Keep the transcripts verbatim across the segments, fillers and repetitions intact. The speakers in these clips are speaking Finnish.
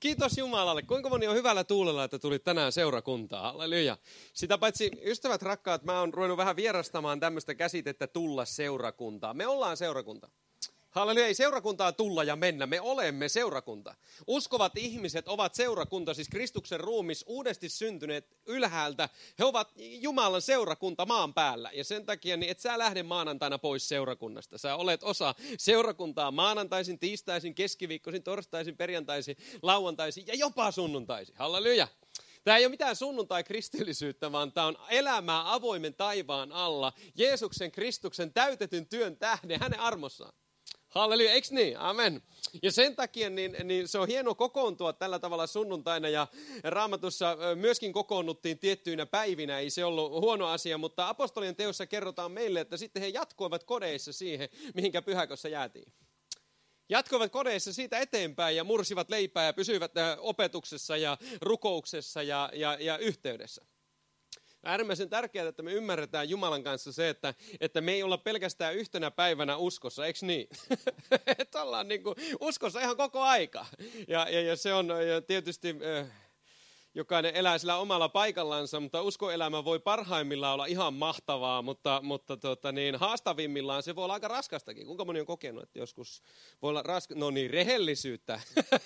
Kiitos Jumalalle. Kuinka moni on hyvällä tuulella, että tulit tänään seurakuntaan? Halleluja. Sitä paitsi, ystävät rakkaat, mä oon ruvennut vähän vierastamaan tämmöistä käsitettä tulla seurakuntaan. Me ollaan seurakunta. Halleluja, ei seurakuntaa tulla ja mennä, me olemme seurakunta. Uskovat ihmiset ovat seurakunta, siis Kristuksen ruumis, uudesti syntyneet ylhäältä. He ovat Jumalan seurakunta maan päällä. Ja sen takia, niin et sä lähde maanantaina pois seurakunnasta. Sä olet osa seurakuntaa maanantaisin, tiistaisin, keskiviikkoisin, torstaisin, perjantaisin, lauantaisin ja jopa sunnuntaisin. Halleluja. Tämä ei ole mitään sunnuntai-kristillisyyttä, vaan tämä on elämää avoimen taivaan alla. Jeesuksen Kristuksen täytetyn työn tähden, hänen armossaan. Halleluja, eikö niin? Amen. Ja sen takia niin, niin se on hieno kokoontua tällä tavalla sunnuntaina ja Raamatussa myöskin kokoonnuttiin tiettyinä päivinä, ei se ollut huono asia, mutta apostolien teossa kerrotaan meille, että sitten he jatkoivat kodeissa siihen, mihinkä pyhäkössä jäätiin. Jatkoivat kodeissa siitä eteenpäin ja mursivat leipää ja pysyivät opetuksessa ja rukouksessa ja, ja, ja yhteydessä. Äärimmäisen tärkeää, että me ymmärretään Jumalan kanssa se, että, että me ei olla pelkästään yhtenä päivänä uskossa, eikö niin? Että ollaan niin kuin uskossa ihan koko aika. Ja, ja, ja se on ja tietysti, äh, jokainen elää sillä omalla paikallansa, mutta uskoelämä voi parhaimmillaan olla ihan mahtavaa, mutta, mutta tota niin, haastavimmillaan se voi olla aika raskastakin. Kuinka moni on kokenut, että joskus voi olla raskasta? No niin, rehellisyyttä.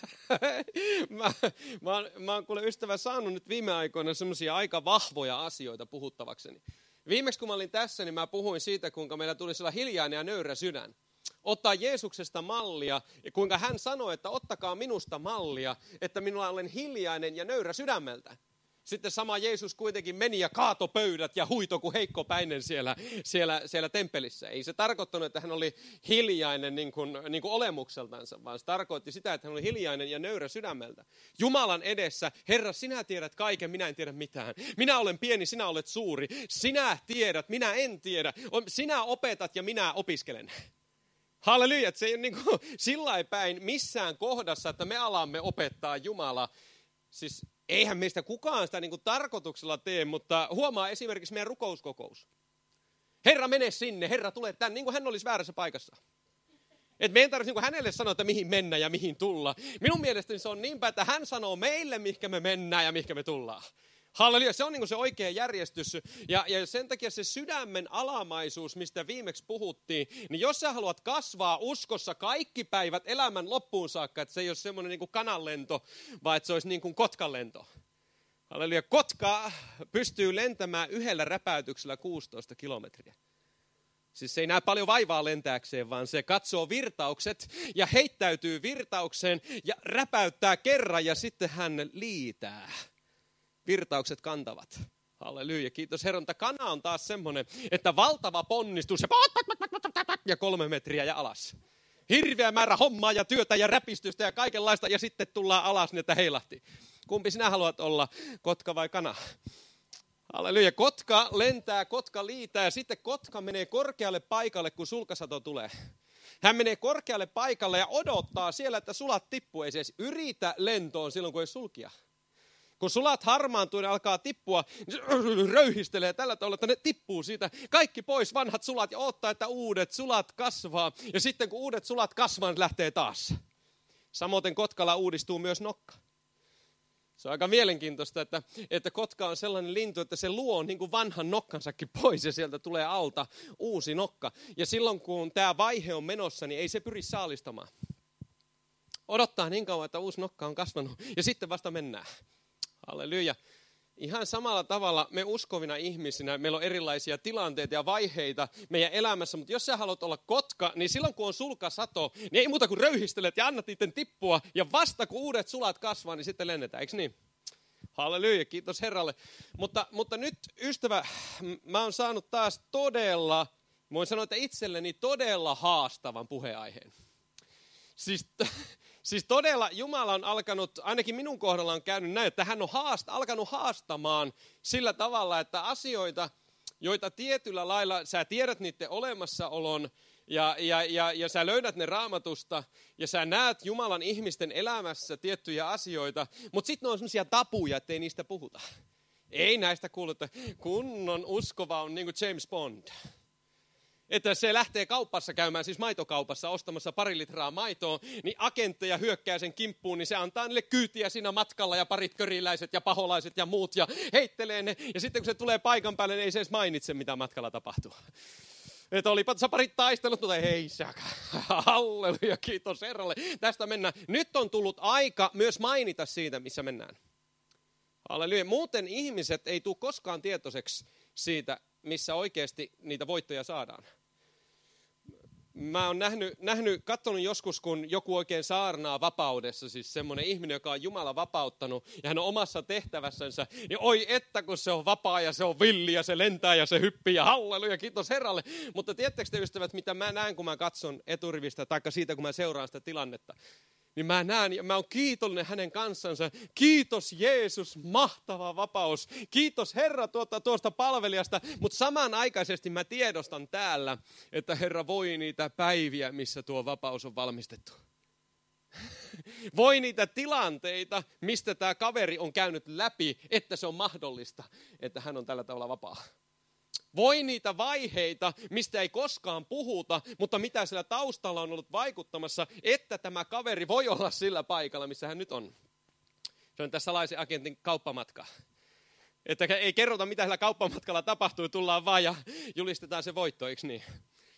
mä, mä, oon, mä oon kuule ystävä saanut nyt viime aikoina semmoisia aika vahvoja asioita puhuttavakseni. Viimeksi kun mä olin tässä, niin mä puhuin siitä, kuinka meillä tulisi olla hiljainen ja nöyrä sydän. Ottaa Jeesuksesta mallia, ja kuinka hän sanoi, että ottakaa minusta mallia, että minulla olen hiljainen ja nöyrä sydämeltä. Sitten sama Jeesus kuitenkin meni ja kaato pöydät ja huito kuin heikkopäinen siellä, siellä, siellä temppelissä. Ei se tarkoittanut, että hän oli hiljainen niin kuin, niin kuin olemukseltansa, vaan se tarkoitti sitä, että hän oli hiljainen ja nöyrä sydämeltä. Jumalan edessä, Herra, sinä tiedät kaiken, minä en tiedä mitään. Minä olen pieni, sinä olet suuri. Sinä tiedät, minä en tiedä. Sinä opetat ja minä opiskelen. Halleluja, että se ei ole niin kuin sillä päin missään kohdassa, että me alamme opettaa Jumalaa. Siis eihän meistä kukaan sitä niin kuin tarkoituksella tee, mutta huomaa esimerkiksi meidän rukouskokous. Herra, mene sinne, Herra, tule tänne, niin kuin hän olisi väärässä paikassa. Että meidän tarvitsisi niin kuin hänelle sanoa, että mihin mennä ja mihin tulla. Minun mielestäni se on niinpä, että hän sanoo meille, mihinkä me mennään ja mihinkä me tullaan. Halleluja, se on niin kuin se oikea järjestys ja, ja sen takia se sydämen alamaisuus, mistä viimeksi puhuttiin, niin jos sä haluat kasvaa uskossa kaikki päivät elämän loppuun saakka, että se ei ole semmoinen niin kuin kananlento, vaan että se olisi niin kuin kotkanlento. Halleluja, kotka pystyy lentämään yhdellä räpäytyksellä kuusitoista kilometriä. Siis se ei näe paljon vaivaa lentääkseen, vaan se katsoo virtaukset ja heittäytyy virtaukseen ja räpäyttää kerran ja sitten hän liitää. Virtaukset kantavat. Halleluja, kiitos Herran. Kana on taas semmoinen, että valtava ponnistus ja, ja kolme metriä ja alas. Hirveä määrä hommaa ja työtä ja räpistystä ja kaikenlaista ja sitten tullaan alas niin, että heilahti. Kumpi sinä haluat olla, kotka vai kana? Halleluja, kotka lentää, kotka liitää ja sitten kotka menee korkealle paikalle, kun sulkasato tulee. Hän menee korkealle paikalle ja odottaa siellä, että sulat tippuu. Ei se edes yritä lentoon silloin, kun ei sulkia. Kun sulat harmaantuu ja alkaa tippua, niin röyhistelee tällä tavalla, että ne tippuu siitä kaikki pois, vanhat sulat, ja odottaa, että uudet sulat kasvaa. Ja sitten kun uudet sulat kasvaa, niin lähtee taas. Samoin kotkalla uudistuu myös nokka. Se on aika mielenkiintoista, että, että kotka on sellainen lintu, että se luo niin kuin vanhan nokkansakin pois ja sieltä tulee alta uusi nokka. Ja silloin kun tämä vaihe on menossa, niin ei se pyri saalistamaan. Odottaa niin kauan, että uusi nokka on kasvanut ja sitten vasta mennään. Halleluja. Ihan samalla tavalla me uskovina ihmisinä, meillä on erilaisia tilanteita ja vaiheita meidän elämässä, mutta jos sä haluat olla kotka, niin silloin kun on sulkasato, niin ei muuta kuin röyhistelet ja annat niiden tippua, ja vasta kun uudet sulat kasvaa, niin sitten lennetään, eikö niin? Halleluja, kiitos Herralle. Mutta, mutta nyt ystävä, mä oon saanut taas todella, voin sanoa, että itselleni todella haastavan puheenaiheen. Siis... Siis todella Jumala on alkanut, ainakin minun kohdalla on käynyt näin, että hän on haast, alkanut haastamaan sillä tavalla, että asioita, joita tietyllä lailla, sä tiedät niiden olemassaolon ja, ja, ja, ja sä löydät ne Raamatusta ja sä näet Jumalan ihmisten elämässä tiettyjä asioita, mutta sitten ne on sellaisia tabuja, ettei niistä puhuta. Ei näistä kuulu, että kunnon uskova on niin kuin James Bond. että se lähtee kaupassa käymään, siis maitokaupassa ostamassa pari litraa maitoa, niin agentteja hyökkää sen kimppuun, niin se antaa niille kyytiä siinä matkalla ja parit köriläiset ja paholaiset ja muut ja heittelee ne. Ja sitten kun se tulee paikan päälle, niin ei se edes mainitse, mitä matkalla tapahtuu. Että olipa tässä parit taistelut, mutta hei säkä, halleluja, kiitos Herralle. Tästä mennään. Nyt on tullut aika myös mainita siitä, missä mennään. Halleluja. Muuten ihmiset ei tule koskaan tietoiseksi siitä, missä oikeasti niitä voittoja saadaan. Mä oon nähnyt, nähnyt, katsonut joskus, kun joku oikein saarnaa vapaudessa, siis semmoinen ihminen, joka on Jumala vapauttanut ja hän on omassa tehtävässänsä, niin oi että kun se on vapaa ja se on villi ja se lentää ja se hyppii ja halleluja, kiitos Herralle. Mutta tiedättekö te ystävät, mitä mä näen, kun mä katson eturivistä, taikka siitä, kun mä seuraan sitä tilannetta? Niin mä näen ja mä oon kiitollinen hänen kanssansa. Kiitos Jeesus, mahtava vapaus. Kiitos Herra tuota, tuosta palvelijasta. Mutta samanaikaisesti mä tiedostan täällä, että Herra voi niitä päiviä, missä tuo vapaus on valmistettu. Voi niitä tilanteita, mistä tämä kaveri on käynyt läpi, että se on mahdollista, että hän on tällä tavalla vapaa. Voi niitä vaiheita, mistä ei koskaan puhuta, mutta mitä siellä taustalla on ollut vaikuttamassa, että tämä kaveri voi olla sillä paikalla, missä hän nyt on. Se on tässä salaisen agentin kauppamatka. Että ei kerrota, mitä sillä kauppamatkalla tapahtuu, tullaan vaan ja julistetaan se voitto, eikö niin?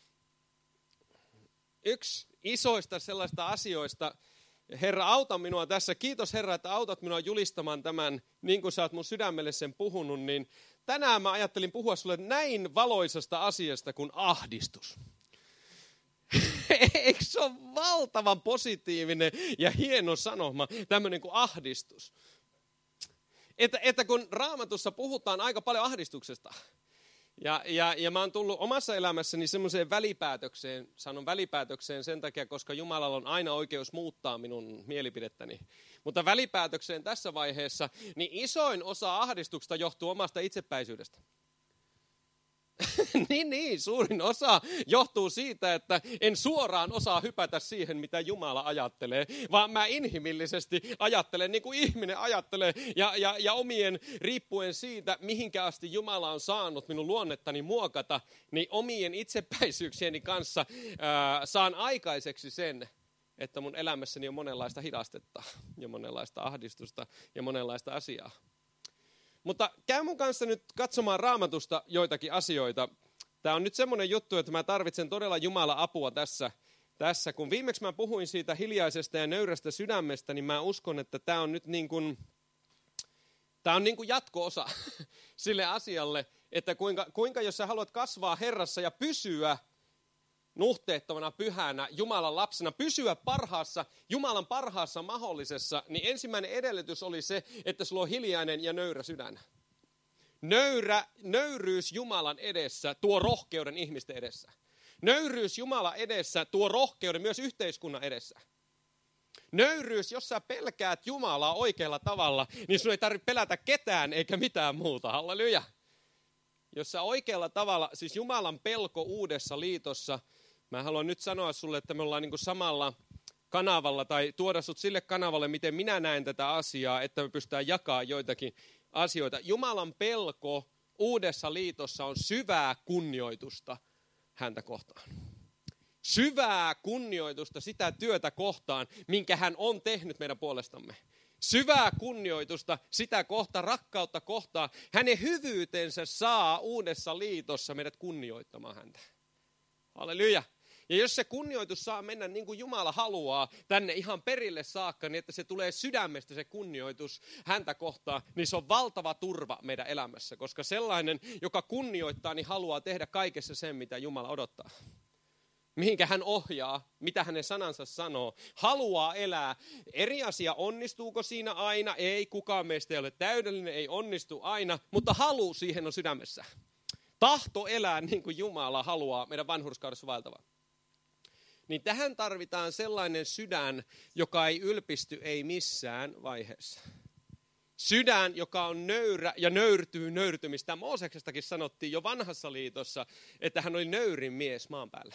Yksi isoista sellaista asioista, Herra, auta minua tässä. Kiitos Herra, että autat minua julistamaan tämän, niin kuin sä oot mun sydämelle sen puhunut, niin tänään mä ajattelin puhua sulle näin valoisasta asiasta kuin ahdistus. Eikö se ole valtavan positiivinen ja hieno sanoma, tämmöinen kuin ahdistus? Että, että kun Raamatussa puhutaan aika paljon ahdistuksesta, ja, ja, ja mä oon tullut omassa elämässäni semmoiseen välipäätökseen, sanon välipäätökseen sen takia, koska Jumalalla on aina oikeus muuttaa minun mielipidettäni. Mutta välipäätökseen tässä vaiheessa, niin isoin osa ahdistuksesta johtuu omasta itsepäisyydestä. niin, niin, suurin osa johtuu siitä, että en suoraan osaa hypätä siihen, mitä Jumala ajattelee, vaan mä inhimillisesti ajattelen niin kuin ihminen ajattelee ja, ja, ja omien riippuen siitä, mihinkä asti Jumala on saanut minun luonnettani muokata, niin omien itsepäisyyksieni kanssa ää, saan aikaiseksi sen, että mun elämässäni on monenlaista hidastetta ja monenlaista ahdistusta ja monenlaista asiaa. Mutta käy mun kanssa nyt katsomaan Raamatusta joitakin asioita. Tämä on nyt semmoinen juttu, että mä tarvitsen todella Jumalan apua tässä. tässä. Kun viimeksi mä puhuin siitä hiljaisesta ja nöyrästä sydämestä, niin mä uskon, että tämä on nyt niin kuin, tämä on niin kuin jatko-osa sille asialle, että kuinka, kuinka jos sä haluat kasvaa Herrassa ja pysyä nuhteettomana, pyhänä, Jumalan lapsena, pysyä parhaassa, Jumalan parhaassa mahdollisessa, niin ensimmäinen edellytys oli se, että sulla on hiljainen ja nöyrä sydän. Nöyrä, nöyryys Jumalan edessä tuo rohkeuden ihmisten edessä. Nöyryys Jumalan edessä tuo rohkeuden myös yhteiskunnan edessä. Nöyryys, jos sä pelkäät Jumalaa oikealla tavalla, niin sun ei tarvitse pelätä ketään eikä mitään muuta. Halleluja. Jos sä oikealla tavalla, siis Jumalan pelko uudessa liitossa, mä haluan nyt sanoa sulle, että me ollaan niin kuin samalla kanavalla tai tuoda sut sille kanavalle, miten minä näen tätä asiaa, että me pystytään jakamaan joitakin asioita. Jumalan pelko uudessa liitossa on syvää kunnioitusta häntä kohtaan. Syvää kunnioitusta sitä työtä kohtaan, minkä hän on tehnyt meidän puolestamme. Syvää kunnioitusta sitä kohtaa, rakkautta kohtaan. Hänen hyvyytensä saa uudessa liitossa meidät kunnioittamaan häntä. Halleluja. Ja jos se kunnioitus saa mennä niin kuin Jumala haluaa tänne ihan perille saakka, niin että se tulee sydämestä se kunnioitus häntä kohtaan, niin se on valtava turva meidän elämässä. Koska sellainen, joka kunnioittaa, niin haluaa tehdä kaikessa sen, mitä Jumala odottaa. Mihinkä hän ohjaa, mitä hänen sanansa sanoo. Haluaa elää. Eri asia, onnistuuko siinä aina? Ei, kukaan meistä ei ole täydellinen, ei onnistu aina, mutta halu siihen on sydämessä. Tahto elää niin kuin Jumala haluaa meidän vanhurskaudessa vaeltavaa. Niin tähän tarvitaan sellainen sydän, joka ei ylpisty, ei missään vaiheessa. Sydän, joka on nöyrä ja nöyrtyy nöyrtymistä. Mooseksestakin sanottiin jo vanhassa liitossa, että hän oli nöyrin mies maan päällä.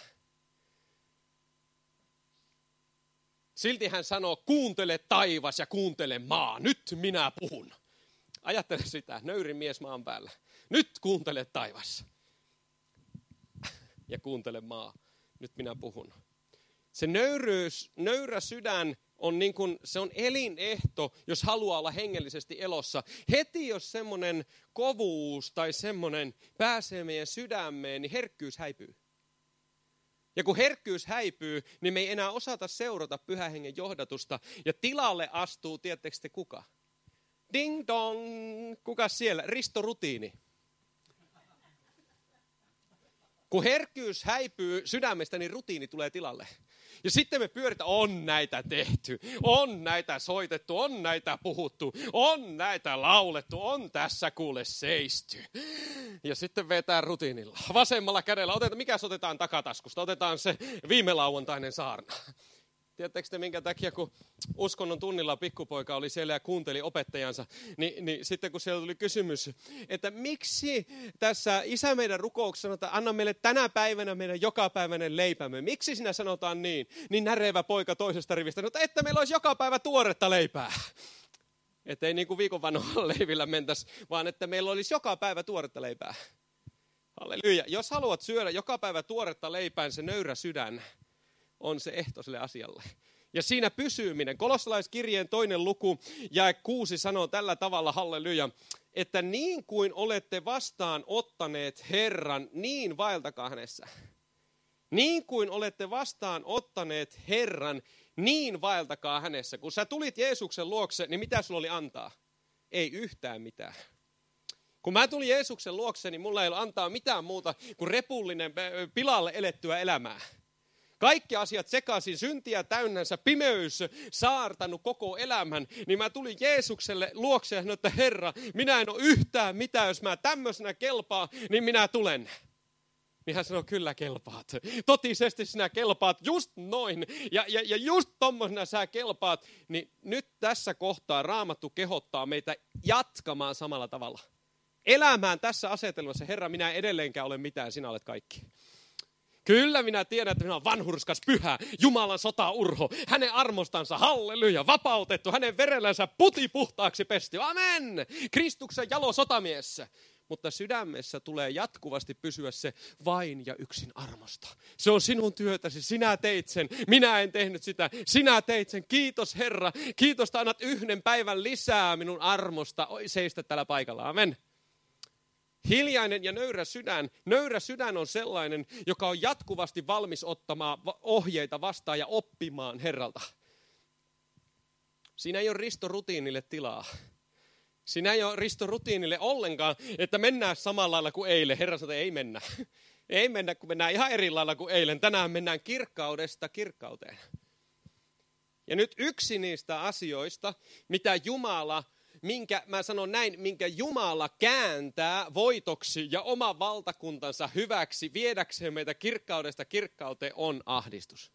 Silti hän sanoo, kuuntele taivas ja kuuntele maa, nyt minä puhun. Ajattele sitä, nöyrin mies maan päällä. Nyt kuuntele taivas. ja kuuntele maa. Nyt minä puhun. Se nöyryys, nöyrä sydän on niin kuin, se on elinehto, jos haluaa olla hengellisesti elossa. Heti jos semmoinen kovuus tai semmoinen pääsee meidän sydämeen, niin herkkyys häipyy. Ja kun herkkyys häipyy, niin me ei enää osata seurata Pyhän Hengen johdatusta. Ja tilalle astuu, tiedättekö te kuka? Ding dong! Kuka siellä? Risto Rutiini. Kun herkkyys häipyy sydämestä, niin rutiini tulee tilalle. Ja sitten me pyöritään, on näitä tehty, on näitä soitettu, on näitä puhuttu, on näitä laulettu, on tässä kuule seisty. Ja sitten vetää rutiinilla. Vasemmalla kädellä, otetaan, mikä se otetaan takataskusta? Otetaan se viime lauantainen saarna. Tiedättekö te minkä takia, kun uskonnon tunnilla pikkupoika oli siellä ja kuunteli opettajansa, niin, niin sitten kun siellä tuli kysymys, että miksi tässä Isä meidän rukouksessa sanotaan, anna meille tänä päivänä meidän jokapäiväinen leipämme. Miksi sinä sanotaan niin? Niin närevä poika toisesta rivistä, no, että meillä olisi joka päivä tuoretta leipää. Että ei niin kuin viikon vanhoilla leivillä mentäisi, vaan että meillä olisi joka päivä tuoretta leipää. Halleluja. Jos haluat syödä joka päivä tuoretta leipää, se nöyrä sydän on se ehto sille asialle. Ja siinä pysyminen. Kolossalaiskirjeen toinen luku jae kuusi sanoo tällä tavalla, halleluja, että niin kuin olette vastaan ottaneet Herran, niin vaeltakaa hänessä. Niin kuin olette vastaan ottaneet Herran, niin vaeltakaa hänessä. Kun sä tulit Jeesuksen luokse, niin mitä sulla oli antaa? Ei yhtään mitään. Kun mä tulin Jeesuksen luokse, niin mulla ei ole antaa mitään muuta kuin repullinen pilalle elettyä elämää. Kaikki asiat sekaisin, syntiä täynnänsä, pimeys saartanut koko elämän, niin mä tulin Jeesukselle luokse ja sanoin, että Herra, minä en ole yhtään mitään, jos mä tämmöisenä kelpaa, niin minä tulen. Niin hän sanoi, kyllä kelpaat. Totisesti sinä kelpaat just noin. Ja, ja, ja just tommosena sä kelpaat. Niin nyt tässä kohtaa Raamattu kehottaa meitä jatkamaan samalla tavalla. Elämään tässä asetelmassa, Herra, minä en edelleenkään ole mitään, sinä olet kaikki. Kyllä minä tiedän, että minä olen vanhurskas pyhä, Jumalan sotaurho, hänen armostansa, halleluja, vapautettu, hänen verellänsä puti puhtaaksi pesty, amen, Kristuksen jalo sotamies. Mutta sydämessä tulee jatkuvasti pysyä se vain ja yksin armosta. Se on sinun työtäsi, sinä teit sen, minä en tehnyt sitä, sinä teit sen, kiitos Herra, kiitos, että annat yhden päivän lisää minun armosta, oi seistä tällä paikalla, amen. Hiljainen ja nöyrä sydän. Nöyrä sydän on sellainen, joka on jatkuvasti valmis ottamaan ohjeita vastaan ja oppimaan Herralta. Siinä ei ole Risto Rutiinille tilaa. Siinä ei ole Risto Rutiinille ollenkaan, että mennään samalla lailla kuin eilen. Herra sanoi, että ei mennä. Ei mennä, kun mennään ihan eri lailla kuin eilen. Tänään mennään kirkkaudesta kirkkauteen. Ja nyt yksi niistä asioista, mitä Jumala Minkä, mä sanon näin, minkä Jumala kääntää voitoksi ja oman valtakuntansa hyväksi viedäkseen meitä kirkkaudesta kirkkauteen on ahdistus.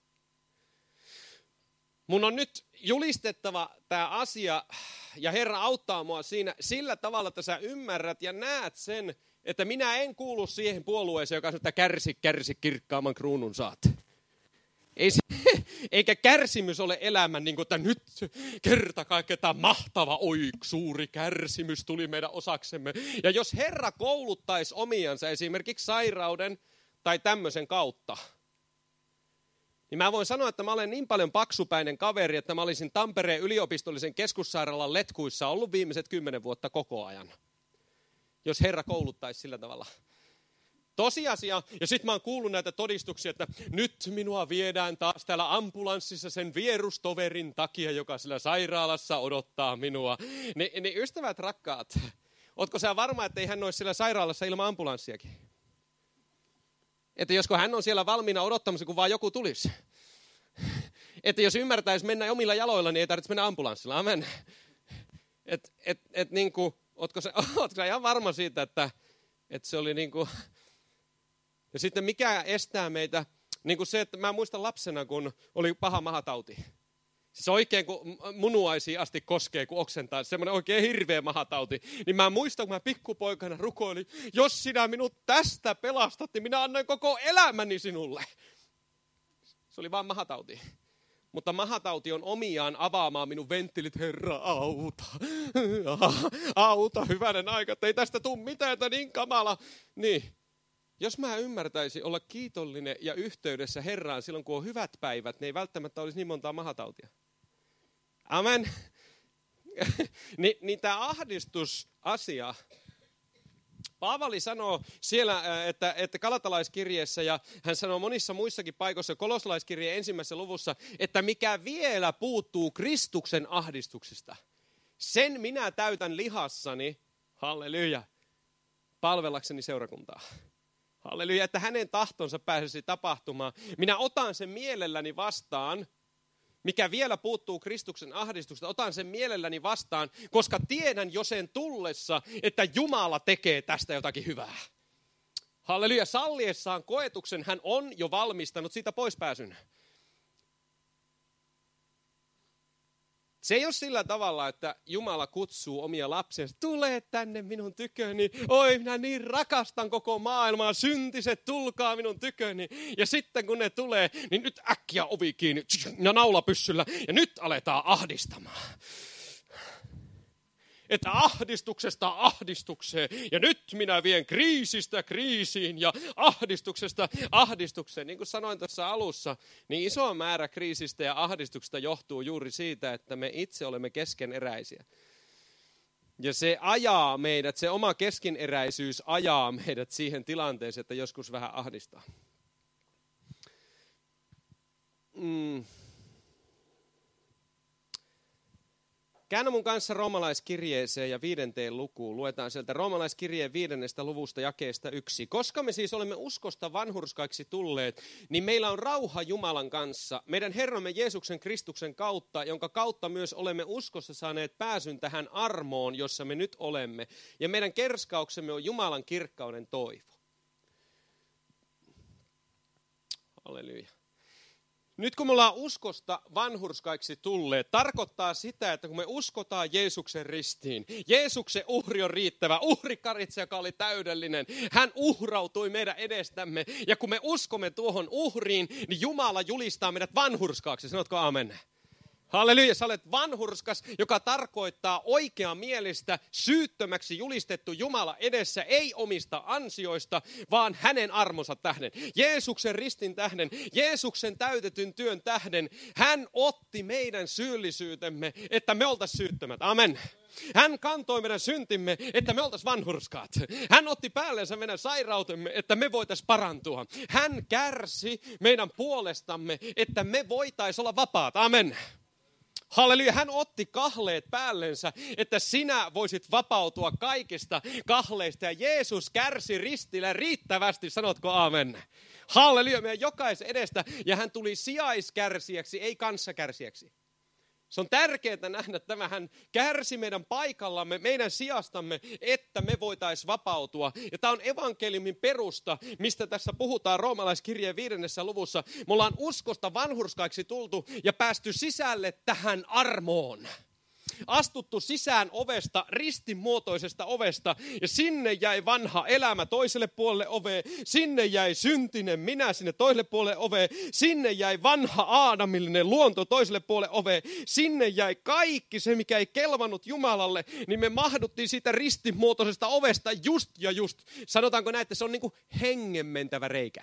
Mun on nyt julistettava tämä asia ja Herra auttaa mua siinä sillä tavalla, että sä ymmärrät ja näet sen, että minä en kuulu siihen puolueeseen, joka sanoo, että kärsi, kärsi, kirkkaamman kruunun saat. Ei se, eikä kärsimys ole elämän, niin kuin, että nyt kerta kaikkiaan mahtava, oi suuri kärsimys tuli meidän osaksemme. Ja jos Herra kouluttaisi omiansa esimerkiksi sairauden tai tämmöisen kautta, niin mä voin sanoa, että mä olen niin paljon paksupäinen kaveri, että mä olisin Tampereen yliopistollisen keskussairaalan letkuissa ollut viimeiset kymmenen vuotta koko ajan. Jos Herra kouluttaisi sillä tavalla. Tosiasia, ja sitten mä oon kuullut näitä todistuksia, että nyt minua viedään taas täällä ambulanssissa sen vierustoverin takia, joka sillä sairaalassa odottaa minua. Ni, niin ystävät rakkaat, ootko sä varma, että ei hän olisi siellä sairaalassa ilman ambulanssiakin? Että josko hän on siellä valmiina odottamassa, kun vaan joku tulisi. Että jos ymmärtäisi mennä omilla jaloilla, niin ei tarvitse mennä ambulanssilla. Amen. Että et, et, niin kuin, ootko sä, ootko sä ihan varma siitä, että, että se oli niin kuin... Ja sitten mikä estää meitä, niin kuin se, että mä muistan lapsena, kun oli paha mahatauti. Siis oikein, kun munuaisiin asti koskee, kun oksentaa, semmoinen oikein hirveä mahatauti. Niin mä muistan, kun mä pikkupoikana rukoilin, jos sinä minut tästä pelastat, niin minä annan koko elämäni sinulle. Se oli vaan mahatauti. Mutta mahatauti on omiaan avaamaan minun venttilit, Herra, auta. Auta, hyvänen aika, että ei tästä tule mitään, että niin kamala. Niin. Jos mä ymmärtäisin olla kiitollinen ja yhteydessä Herraan silloin, kun on hyvät päivät, ne ei välttämättä olisi niin montaa mahatautia. Amen. Ni, niin tämä ahdistusasia, Paavali sanoo siellä, että, että Galatalaiskirjeessä ja hän sanoo monissa muissakin paikoissa, Kolossalaiskirjeen ensimmäisessä luvussa, että mikä vielä puuttuu Kristuksen ahdistuksista, sen minä täytän lihassani, halleluja, palvellakseni seurakuntaa. Halleluja, että hänen tahtonsa pääsisi tapahtumaan. Minä otan sen mielelläni vastaan, mikä vielä puuttuu Kristuksen ahdistuksesta, otan sen mielelläni vastaan, koska tiedän jo sen tullessa, että Jumala tekee tästä jotakin hyvää. Halleluja, salliessaan koetuksen hän on jo valmistanut siitä poispääsyn. Se ei ole sillä tavalla, että Jumala kutsuu omia lapsiansa, tule tänne minun tyköni, oi minä niin rakastan koko maailmaa, syntiset tulkaa minun tyköni. Ja sitten kun ne tulee, niin nyt äkkiä ovi kiinni ja naulapyssyllä ja nyt aletaan ahdistamaan. Että ahdistuksesta ahdistukseen ja nyt minä vien kriisistä kriisiin ja ahdistuksesta ahdistukseen. Niin kuin sanoin tuossa alussa, niin iso määrä kriisistä ja ahdistuksesta johtuu juuri siitä, että me itse olemme keskeneräisiä. Ja se ajaa meidät, se oma keskeneräisyys ajaa meidät siihen tilanteeseen, että joskus vähän ahdistaa. Mm. Käännä mun kanssa roomalaiskirjeeseen ja viidenteen lukuun. Luetaan sieltä roomalaiskirjeen viidennestä luvusta jakeesta yksi. Koska me siis olemme uskosta vanhurskaiksi tulleet, niin meillä on rauha Jumalan kanssa, meidän Herramme Jeesuksen Kristuksen kautta, jonka kautta myös olemme uskossa saaneet pääsyn tähän armoon, jossa me nyt olemme. Ja meidän kerskauksemme on Jumalan kirkkauden toivo. Halleluja. Nyt kun me ollaan uskosta vanhurskaiksi tulleet, tarkoittaa sitä, että kun me uskotaan Jeesuksen ristiin, Jeesuksen uhri on riittävä, uhrikaritse, joka oli täydellinen, hän uhrautui meidän edestämme. Ja kun me uskomme tuohon uhriin, niin Jumala julistaa meidät vanhurskaaksi. Sanotko amen? Halleluja, sä olet vanhurskas, joka tarkoittaa oikeamielistä, syyttömäksi julistettu Jumala edessä, ei omista ansioista, vaan hänen armonsa tähden. Jeesuksen ristin tähden, Jeesuksen täytetyn työn tähden, hän otti meidän syyllisyytemme, että me oltaisiin syyttömät. Amen. Hän kantoi meidän syntimme, että me oltaisiin vanhurskaat. Hän otti päällensä meidän sairautemme, että me voitaisiin parantua. Hän kärsi meidän puolestamme, että me voitaisiin olla vapaat. Amen. Halleluja, hän otti kahleet päällensä, että sinä voisit vapautua kaikista kahleista. Ja Jeesus kärsi ristillä riittävästi, sanotko aamen? Halleluja, meidän jokaisen edestä. Ja hän tuli sijaiskärsijäksi, ei kanssakärsijäksi. Se on tärkeää nähdä, että hän kärsi meidän paikallamme, meidän sijastamme, että me voitaisiin vapautua. Ja tämä on evankeliumin perusta, mistä tässä puhutaan roomalaiskirjeen viidennessä luvussa. Me ollaan uskosta vanhurskaiksi tultu ja päästy sisälle tähän armoon. Astuttu sisään ovesta, ristinmuotoisesta ovesta, ja sinne jäi vanha elämä toiselle puolelle oveen, sinne jäi syntinen minä sinne toiselle puolelle oveen, sinne jäi vanha aadamillinen luonto toiselle puolelle oveen, sinne jäi kaikki se, mikä ei kelvannut Jumalalle, niin me mahduttiin siitä ristinmuotoisesta ovesta just ja just. Sanotaanko näin, että se on niin kuin hengenmentävä reikä.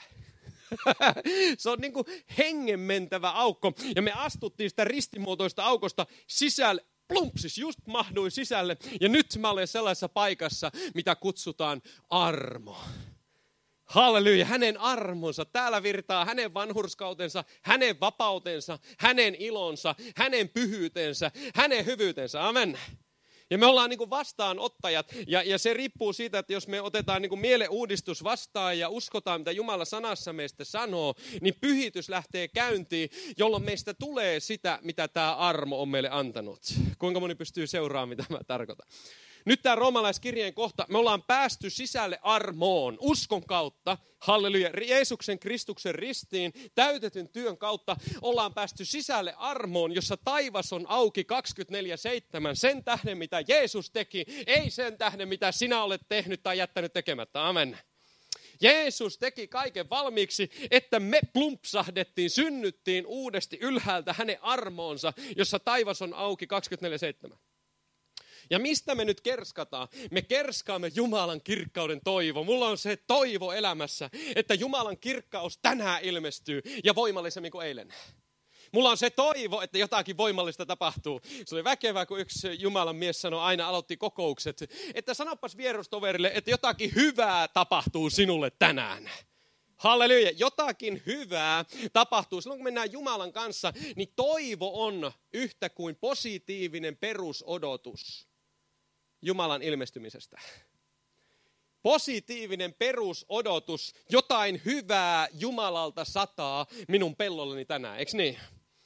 Se on niin kuin hengenmentävä aukko, ja me astuttiin sitä ristimuotoista aukosta sisälle. Plumpsis, just mahduin sisälle ja nyt mä olen sellaisessa paikassa, mitä kutsutaan armo. Halleluja, hänen armonsa, täällä virtaa hänen vanhurskautensa, hänen vapautensa, hänen ilonsa, hänen pyhyytensä, hänen hyvyytensä, amen. Ja me ollaan niin kuin vastaanottajat, ja, ja se riippuu siitä, että jos me otetaan niin kuin mieleuudistus vastaan ja uskotaan, mitä Jumala sanassa meistä sanoo, niin pyhitys lähtee käyntiin, jolloin meistä tulee sitä, mitä tämä armo on meille antanut. Kuinka moni pystyy seuraamaan, mitä mä tarkoitan? Nyt tämä roomalaiskirjeen kohta, me ollaan päästy sisälle armoon, uskon kautta, halleluja, Jeesuksen Kristuksen ristiin, täytetyn työn kautta ollaan päästy sisälle armoon, jossa taivas on auki kaksikymmentäneljä seitsemän, sen tähden mitä Jeesus teki, ei sen tähden mitä sinä olet tehnyt tai jättänyt tekemättä, amen. Jeesus teki kaiken valmiiksi, että me plumpsahdettiin, synnyttiin uudesti ylhäältä hänen armoonsa, jossa taivas on auki kaksikymmentäneljä seitsemän. Ja mistä me nyt kerskataan? Me kerskaamme Jumalan kirkkauden toivo. Mulla on se toivo elämässä, että Jumalan kirkkaus tänään ilmestyy ja voimallisemmin kuin eilen. Mulla on se toivo, että jotakin voimallista tapahtuu. Se oli väkevää, kun yksi Jumalan mies sanoi, aina aloitti kokoukset, että sanopas vierustoverille, että jotakin hyvää tapahtuu sinulle tänään. Halleluja, jotakin hyvää tapahtuu. Silloin kun mennään Jumalan kanssa, niin toivo on yhtä kuin positiivinen perusodotus Jumalan ilmestymisestä. Positiivinen perusodotus, jotain hyvää Jumalalta sataa minun pellolleni tänään, eikö niin?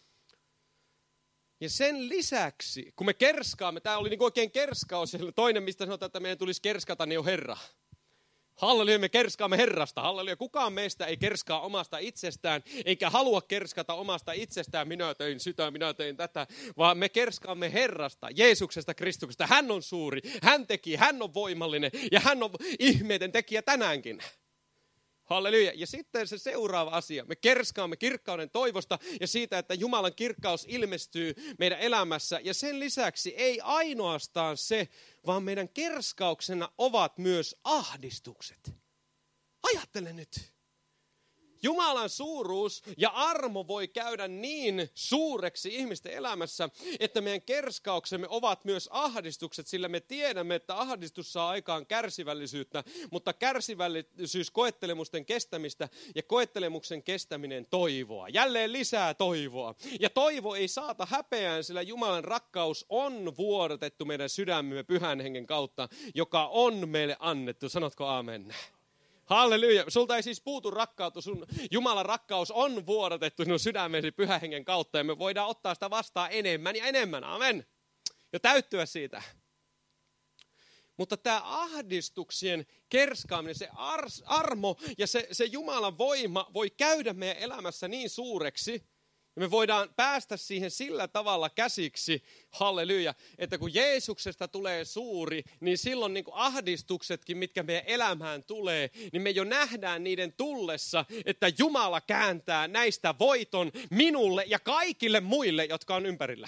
Ja sen lisäksi, kun me kerskaamme, tämä oli niin oikein kerskaus, toinen mistä sanotaan, että meidän tulisi kerskata, niin on Herra. Halleluja, me kerskaamme Herrasta. Halleluja, kukaan meistä ei kerskaa omasta itsestään, eikä halua kerskata omasta itsestään. Minä tein sitä, minä tein tätä, vaan me kerskaamme Herrasta, Jeesuksesta, Kristuksesta. Hän on suuri, hän teki, hän on voimallinen ja hän on ihmeiden tekijä tänäänkin. Halleluja. Ja sitten se seuraava asia. Me kerskaamme kirkkauden toivosta ja siitä, että Jumalan kirkkaus ilmestyy meidän elämässä. Ja sen lisäksi ei ainoastaan se, vaan meidän kerskauksena ovat myös ahdistukset. Ajattele nyt. Jumalan suuruus ja armo voi käydä niin suureksi ihmisten elämässä, että meidän kerskauksemme ovat myös ahdistukset, sillä me tiedämme, että ahdistus saa aikaan kärsivällisyyttä, mutta kärsivällisyys koettelemusten kestämistä ja koettelemuksen kestäminen toivoa. Jälleen lisää toivoa. Ja toivo ei saata häpeään, sillä Jumalan rakkaus on vuodatettu meidän sydämemme Pyhän Hengen kautta, joka on meille annettu. Sanotko aamen? Halleluja. Sulta ei siis puutu rakkautta, sun Jumalan rakkaus on vuodatettu sinun sydämeesi Pyhän Hengen kautta ja me voidaan ottaa sitä vastaan enemmän ja enemmän. Amen. Ja täyttyä siitä. Mutta tämä ahdistuksien kerskaaminen, se ars, armo ja se, se Jumalan voima voi käydä meidän elämässä niin suureksi, ja me voidaan päästä siihen sillä tavalla käsiksi, halleluja, että kun Jeesuksesta tulee suuri, niin silloin niin kuin ahdistuksetkin, mitkä meidän elämään tulee, niin me jo nähdään niiden tullessa, että Jumala kääntää näistä voiton minulle ja kaikille muille, jotka on ympärillä.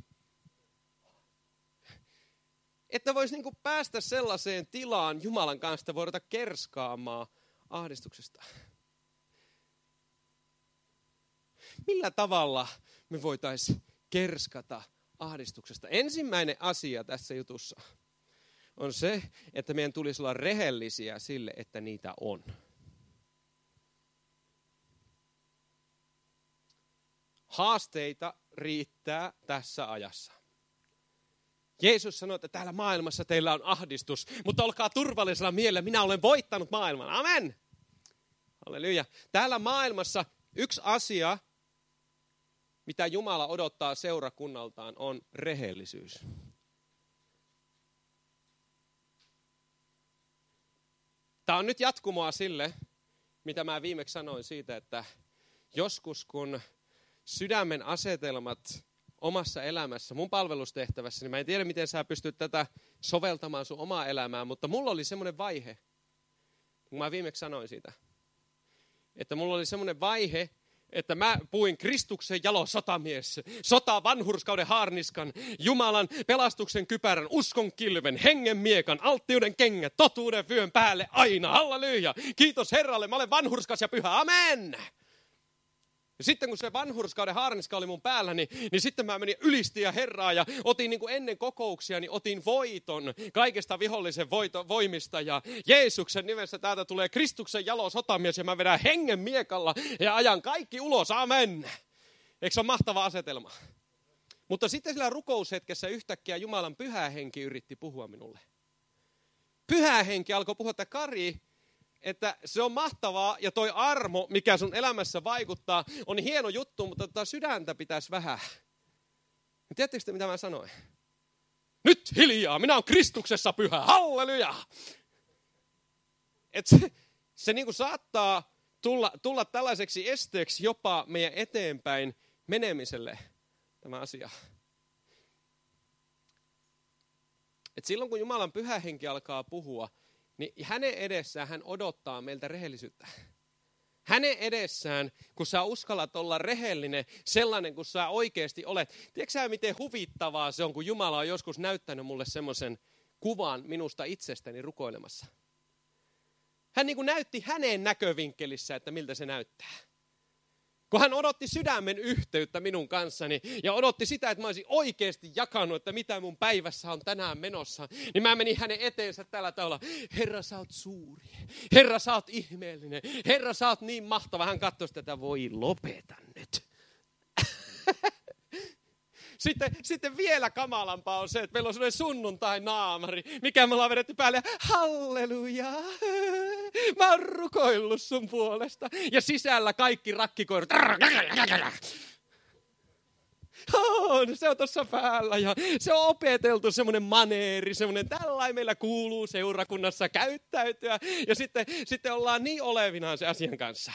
Että voisi niin kuin päästä sellaiseen tilaan Jumalan kanssa, että voi ruveta kerskaamaan ahdistuksesta. Millä tavalla me voitaisiin kerskata ahdistuksesta? Ensimmäinen asia tässä jutussa on se, että meidän tulisi olla rehellisiä sille, että niitä on. Haasteita riittää tässä ajassa. Jeesus sanoi, että täällä maailmassa teillä on ahdistus, mutta olkaa turvallisella mielellä, minä olen voittanut maailman. Amen. Halleluja. Täällä maailmassa yksi asia, mitä Jumala odottaa seurakunnaltaan, on rehellisyys. Tämä on nyt jatkumoa sille, mitä mä viimeksi sanoin siitä, että joskus kun sydämen asetelmat omassa elämässä, mun palvelustehtävässä, niin mä en tiedä, miten sä pystyt tätä soveltamaan sun omaa elämään, mutta mulla oli semmoinen vaihe, kun mä viimeksi sanoin siitä, että mulla oli semmoinen vaihe, että mä puhuin Kristuksen jalo sotamies, sota vanhurskauden haarniskan, Jumalan pelastuksen kypärän, uskon kilven, hengen miekan, alttiuden kengät, totuuden vyön päälle aina, halleluja. Kiitos Herralle, mä olen vanhurskas ja pyhä, amen. Ja sitten kun se vanhurskauden haarniska oli mun päällä, niin, niin sitten mä menin ylistiä Herraa ja otin niin kuin ennen kokouksia, niin otin voiton kaikesta vihollisen voito, voimista. Ja Jeesuksen nimessä täältä tulee Kristuksen jalo sotamies ja mä vedän hengen miekalla ja ajan kaikki ulos, amen. Eikö se ole mahtava asetelma? Mutta sitten sillä rukoushetkessä yhtäkkiä Jumalan Pyhä Henki yritti puhua minulle. Pyhä Henki alkoi puhua, että Kari, että se on mahtavaa ja toi armo, mikä sun elämässä vaikuttaa, on hieno juttu, mutta tota sydäntä pitäisi vähän. Ja tiedättekö te, mitä mä sanoin? Nyt hiljaa, minä olen Kristuksessa pyhä, halleluja! Että se, se niinku saattaa tulla, tulla tällaiseksi esteeksi jopa meidän eteenpäin menemiselle, tämä asia. Et silloin kun Jumalan Pyhä Henki alkaa puhua, niin hänen edessään hän odottaa meiltä rehellisyyttä. Hänen edessään, kun sä uskallat olla rehellinen, sellainen kuin sä oikeasti olet. Tiedätkö sä, miten huvittavaa se on, kun Jumala on joskus näyttänyt mulle semmoisen kuvan minusta itsestäni rukoilemassa. Hän niin kuin näytti hänen näkövinkkelissä, että miltä se näyttää. Kun hän odotti sydämen yhteyttä minun kanssani ja odotti sitä, että mä olisin oikeasti jakanut, että mitä mun päivässä on tänään menossa, niin mä menin hänen eteensä tällä tavalla. Herra, sä oot suuri. Herra, sä oot ihmeellinen. Herra, sä oot niin mahtava. Hän katsoi tätä, voi lopeta nyt. Sitten, sitten vielä kamalampaa on se, että meillä on sellainen sunnuntai-naamari, mikä me ollaan vedetty päälle. Halleluja! Mä oon rukoillut sun puolesta. Ja sisällä kaikki rakkikoirat. On, se on tuossa päällä ja se on opeteltu semmoinen maneeri, semmoinen tällainen meillä kuuluu seurakunnassa käyttäytyä. Ja sitten, sitten ollaan niin olevinaan se asian kanssa.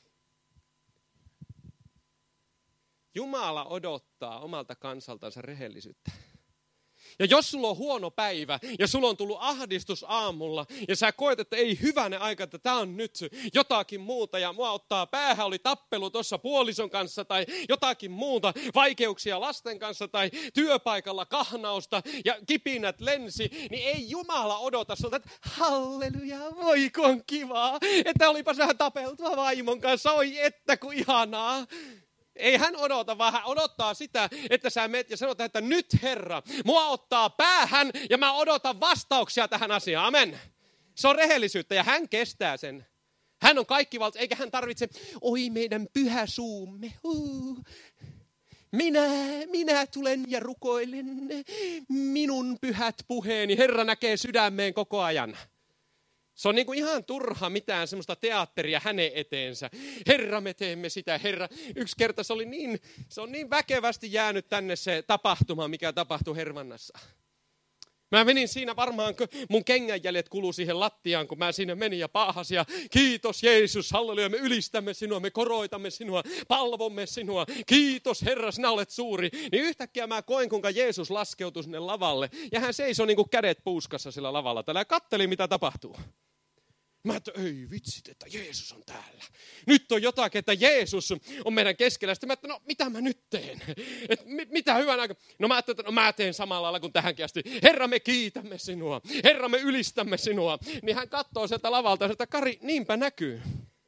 Jumala odottaa omalta kansaltansa rehellisyyttä. Ja jos sulla on huono päivä ja sulla on tullut ahdistus aamulla ja sä koet, että ei hyvänen aika, että tää on nyt jotakin muuta ja mua ottaa päähän, oli tappelu tuossa puolison kanssa tai jotakin muuta, vaikeuksia lasten kanssa tai työpaikalla kahnausta ja kipinät lensi, niin ei Jumala odota sulta, että halleluja, voi kun on kivaa, että olipas vähän tapeltua vaimon kanssa, oi että kun ihanaa. Ei hän odota, vaan hän odottaa sitä, että sä menet ja sanot, että nyt Herra, mua ottaa päähän ja mä odotan vastauksia tähän asiaan. Amen. Se on rehellisyyttä ja hän kestää sen. Hän on kaikkivaltainen, eikä hän tarvitse, oi meidän pyhä suumme. Uh. Minä, minä tulen ja rukoilen minun pyhät puheeni. Herra näkee sydämeen koko ajan. Se on niin kuin ihan turha mitään semmoista teatteria hänen eteensä. Herra, me teemme sitä, Herra. Yksi kerta se oli niin, se on niin väkevästi jäänyt tänne se tapahtuma, mikä tapahtui Hervannassa. Mä menin siinä varmaan, mun kengänjäljet kului siihen lattiaan, kun mä siinä menin ja paahasin. Ja kiitos Jeesus, halleluja, me ylistämme sinua, me koroitamme sinua, palvomme sinua. Kiitos Herra, sinä olet suuri. Niin yhtäkkiä mä koin, kuinka Jeesus laskeutui sinne lavalle. Ja hän seisoi niin kuin kädet puuskassa sillä lavalla. Tällä katteli, mitä tapahtuu. Mä ajattelin, ei vitsit, että Jeesus on täällä. Nyt on jotakin, että Jeesus on meidän keskellä. Sitten mä ajattelin, no mitä mä nyt teen? Et, mit, mitä hyvän aika? No mä ajattelin, että no mä teen samalla lailla kuin tähänkin asti. Herra, me kiitämme sinua. Herra, me ylistämme sinua. Niin hän katsoo sieltä lavalta ja sanoo, että Kari, niinpä näkyy.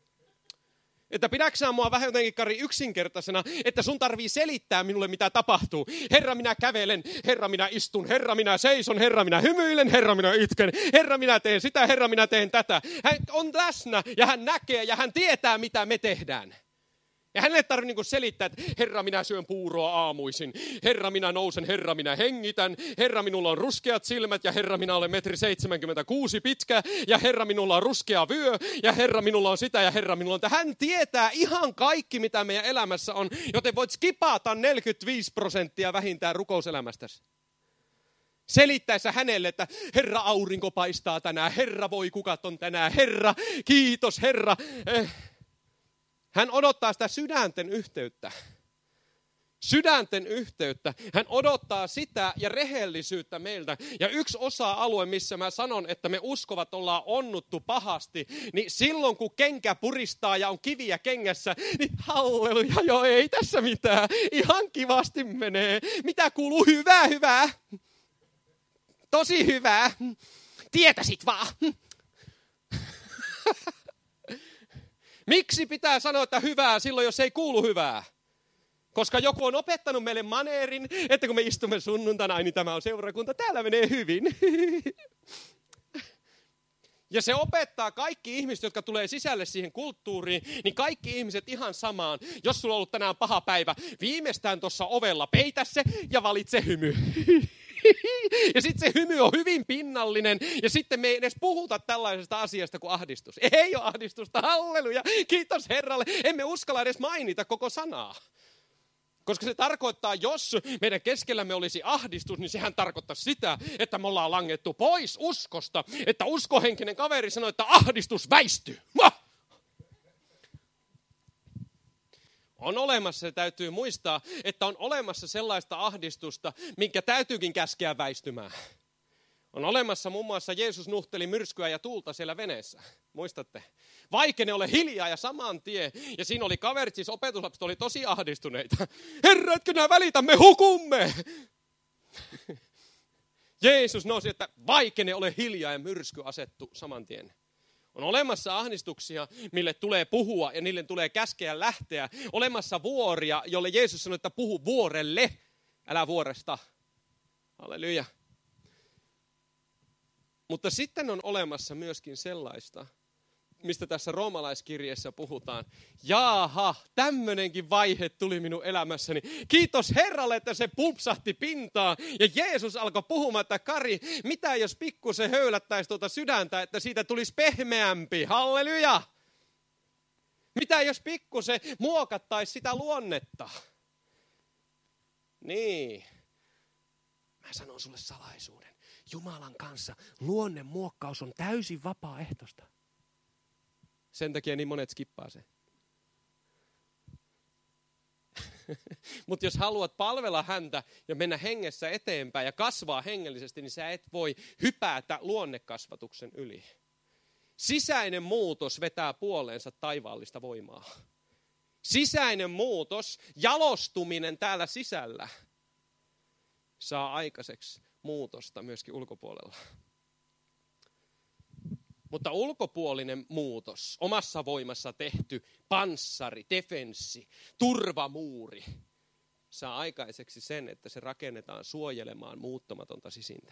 Että pidäksä mua vähän jotenkin, Kari, yksinkertaisena, että sun tarvii selittää minulle, mitä tapahtuu. Herra, minä kävelen, Herra, minä istun, Herra, minä seison, Herra, minä hymyilen, Herra, minä itken, Herra, minä teen sitä, Herra, minä teen tätä. Hän on läsnä ja hän näkee ja hän tietää, mitä me tehdään. Ja hänelle tarvitsee niinku selittää, että Herra, minä syön puuroa aamuisin. Herra, minä nousen, Herra, minä hengitän. Herra, minulla on ruskeat silmät ja Herra, minä olen metri seitsemänkymmentäkuusi pitkä. Ja Herra, minulla on ruskea vyö ja Herra, minulla on sitä ja Herra, minulla on. Hän tietää ihan kaikki, mitä meidän elämässä on, joten voit skipata neljäkymmentäviisi prosenttia vähintään rukouselämästäsi. Selittäessä hänelle, että Herra, aurinko paistaa tänään. Herra, voi kukat on tänään. Herra, kiitos Herra. Eh. Hän odottaa sitä sydänten yhteyttä. Sydänten yhteyttä. Hän odottaa sitä ja rehellisyyttä meiltä. Ja yksi osa-alue, missä mä sanon, että me uskovat ollaan onnuttu pahasti, niin silloin kun kenkä puristaa ja on kiviä kengässä, niin halleluja, joo ei tässä mitään. Ihan kivasti menee. Mitä kuuluu? Hyvää, hyvää. Tosi hyvää. Tietäsit vaan. Miksi pitää sanoa, että hyvää silloin, jos ei kuulu hyvää? Koska joku on opettanut meille maneerin, että kun me istumme sunnuntaina, niin tämä on seurakunta, täällä menee hyvin. Ja se opettaa kaikki ihmiset, jotka tulee sisälle siihen kulttuuriin, niin kaikki ihmiset ihan samaan. Jos sulla on ollut tänään paha päivä, viimeistään tuossa ovella peitä se ja valitse hymy. Ja sitten se hymy on hyvin pinnallinen ja sitten me ei edes puhuta tällaisesta asiasta kuin ahdistus. Ei ole ahdistusta, halleluja, kiitos Herralle. Emme uskalla edes mainita koko sanaa. Koska se tarkoittaa, jos meidän keskellämme olisi ahdistus, niin sehän tarkoittaa sitä, että me ollaan langettu pois uskosta. Että uskohenkinen kaveri sanoo, että ahdistus väistyy. Muah! On olemassa, se täytyy muistaa, että on olemassa sellaista ahdistusta, minkä täytyykin käskeä väistymään. On olemassa muun muassa Jeesus nuhteli myrskyä ja tuulta siellä veneessä. Muistatte? Vaikene ole hiljaa ja saman tien. Ja siinä oli kaverit, siis opetuslapset oli tosi ahdistuneita. Herra, etkö nää välitä, me hukumme! Jeesus nousi, että vaikene ole hiljaa ja myrsky asettu saman tien. On olemassa ahdistuksia, mille tulee puhua ja niille tulee käskeä lähteä. Olemassa vuoria, jolle Jeesus sanoi, että puhu vuorelle, älä vuoresta. Halleluja. Mutta sitten on olemassa myöskin sellaista, mistä tässä roomalaiskirjeessä puhutaan. Jaaha, tämmönenkin vaihe tuli minun elämässäni. Kiitos Herralle, että se pumpsahti pintaan. Ja Jeesus alkoi puhumaan, että Kari, mitä jos pikkusen höylättäisi tuota sydäntä, että siitä tulisi pehmeämpi. Halleluja! Mitä jos pikkusen muokattaisi sitä luonnetta? Niin. Mä sanon sulle salaisuuden. Jumalan kanssa luonnemuokkaus on täysin vapaaehtoista. Sen takia niin monet skippaa sen. Mutta jos haluat palvella häntä ja mennä hengessä eteenpäin ja kasvaa hengellisesti, niin sä et voi hypätä luonnekasvatuksen yli. Sisäinen muutos vetää puoleensa taivaallista voimaa. Sisäinen muutos, jalostuminen täällä sisällä, saa aikaiseksi muutosta myöskin ulkopuolella. Mutta ulkopuolinen muutos, omassa voimassa tehty panssari, defenssi, turvamuuri, saa aikaiseksi sen, että se rakennetaan suojelemaan muuttamatonta sisintä.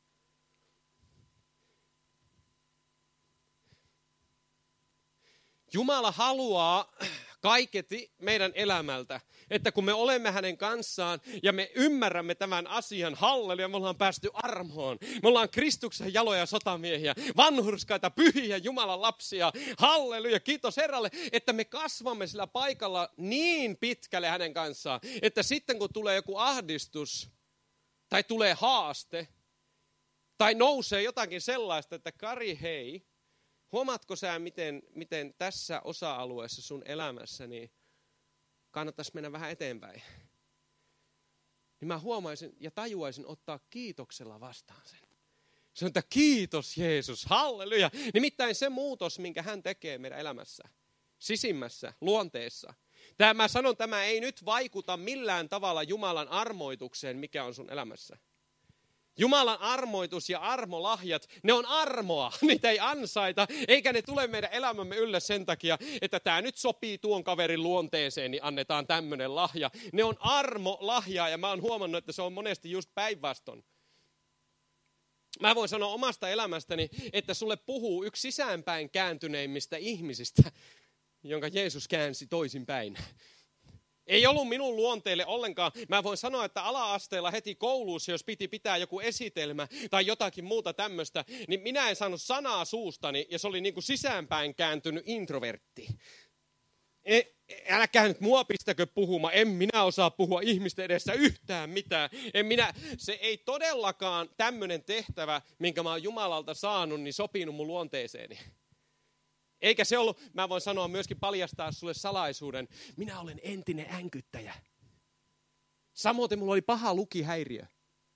Jumala haluaa kaiketi meidän elämältä, että kun me olemme hänen kanssaan ja me ymmärrämme tämän asian, halleluja, me ollaan päästy armoon. Me ollaan Kristuksen jaloja sotamiehiä, vanhurskaita, pyhiä Jumalan lapsia, halleluja, kiitos Herralle, että me kasvamme sillä paikalla niin pitkälle hänen kanssaan, että sitten kun tulee joku ahdistus tai tulee haaste tai nousee jotakin sellaista, että Kari hei, huomaatko sä, miten, miten tässä osa-alueessa sun elämässä niin kannattaisi mennä vähän eteenpäin? Niin mä huomaisin ja tajuaisin ottaa kiitoksella vastaan sen. Se on, että kiitos Jeesus, halleluja. Nimittäin se muutos, minkä hän tekee meidän elämässä, sisimmässä, luonteessa. Tämä, mä sanon, tämä ei nyt vaikuta millään tavalla Jumalan armoitukseen, mikä on sun elämässä. Jumalan armoitus ja armolahjat, ne on armoa, niitä ei ansaita, eikä ne tule meidän elämämme ylle sen takia, että tämä nyt sopii tuon kaverin luonteeseen, niin annetaan tämmöinen lahja. Ne on armolahja ja mä oon huomannut, että se on monesti just päinvastoin. Mä voin sanoa omasta elämästäni, että sulle puhuu yksi sisäänpäin kääntyneimmistä ihmisistä, jonka Jeesus käänsi toisinpäin. Ei ollut minun luonteelle ollenkaan. Mä voin sanoa, että ala-asteella heti koulussa, jos piti pitää joku esitelmä tai jotakin muuta tämmöistä, niin minä en saanut sanaa suustani ja se oli niin kuin sisäänpäin kääntynyt introvertti. E, älkää nyt mua pistäkö puhumaan, en minä osaa puhua ihmisten edessä yhtään mitään. En minä, se ei todellakaan tämmöinen tehtävä, minkä mä oon Jumalalta saanut, niin sopinut mun luonteeseeni. Eikä se ollut, mä voin sanoa myöskin paljastaa sulle salaisuuden, minä olen entinen änkyttäjä. Samoin mulla oli paha lukihäiriö.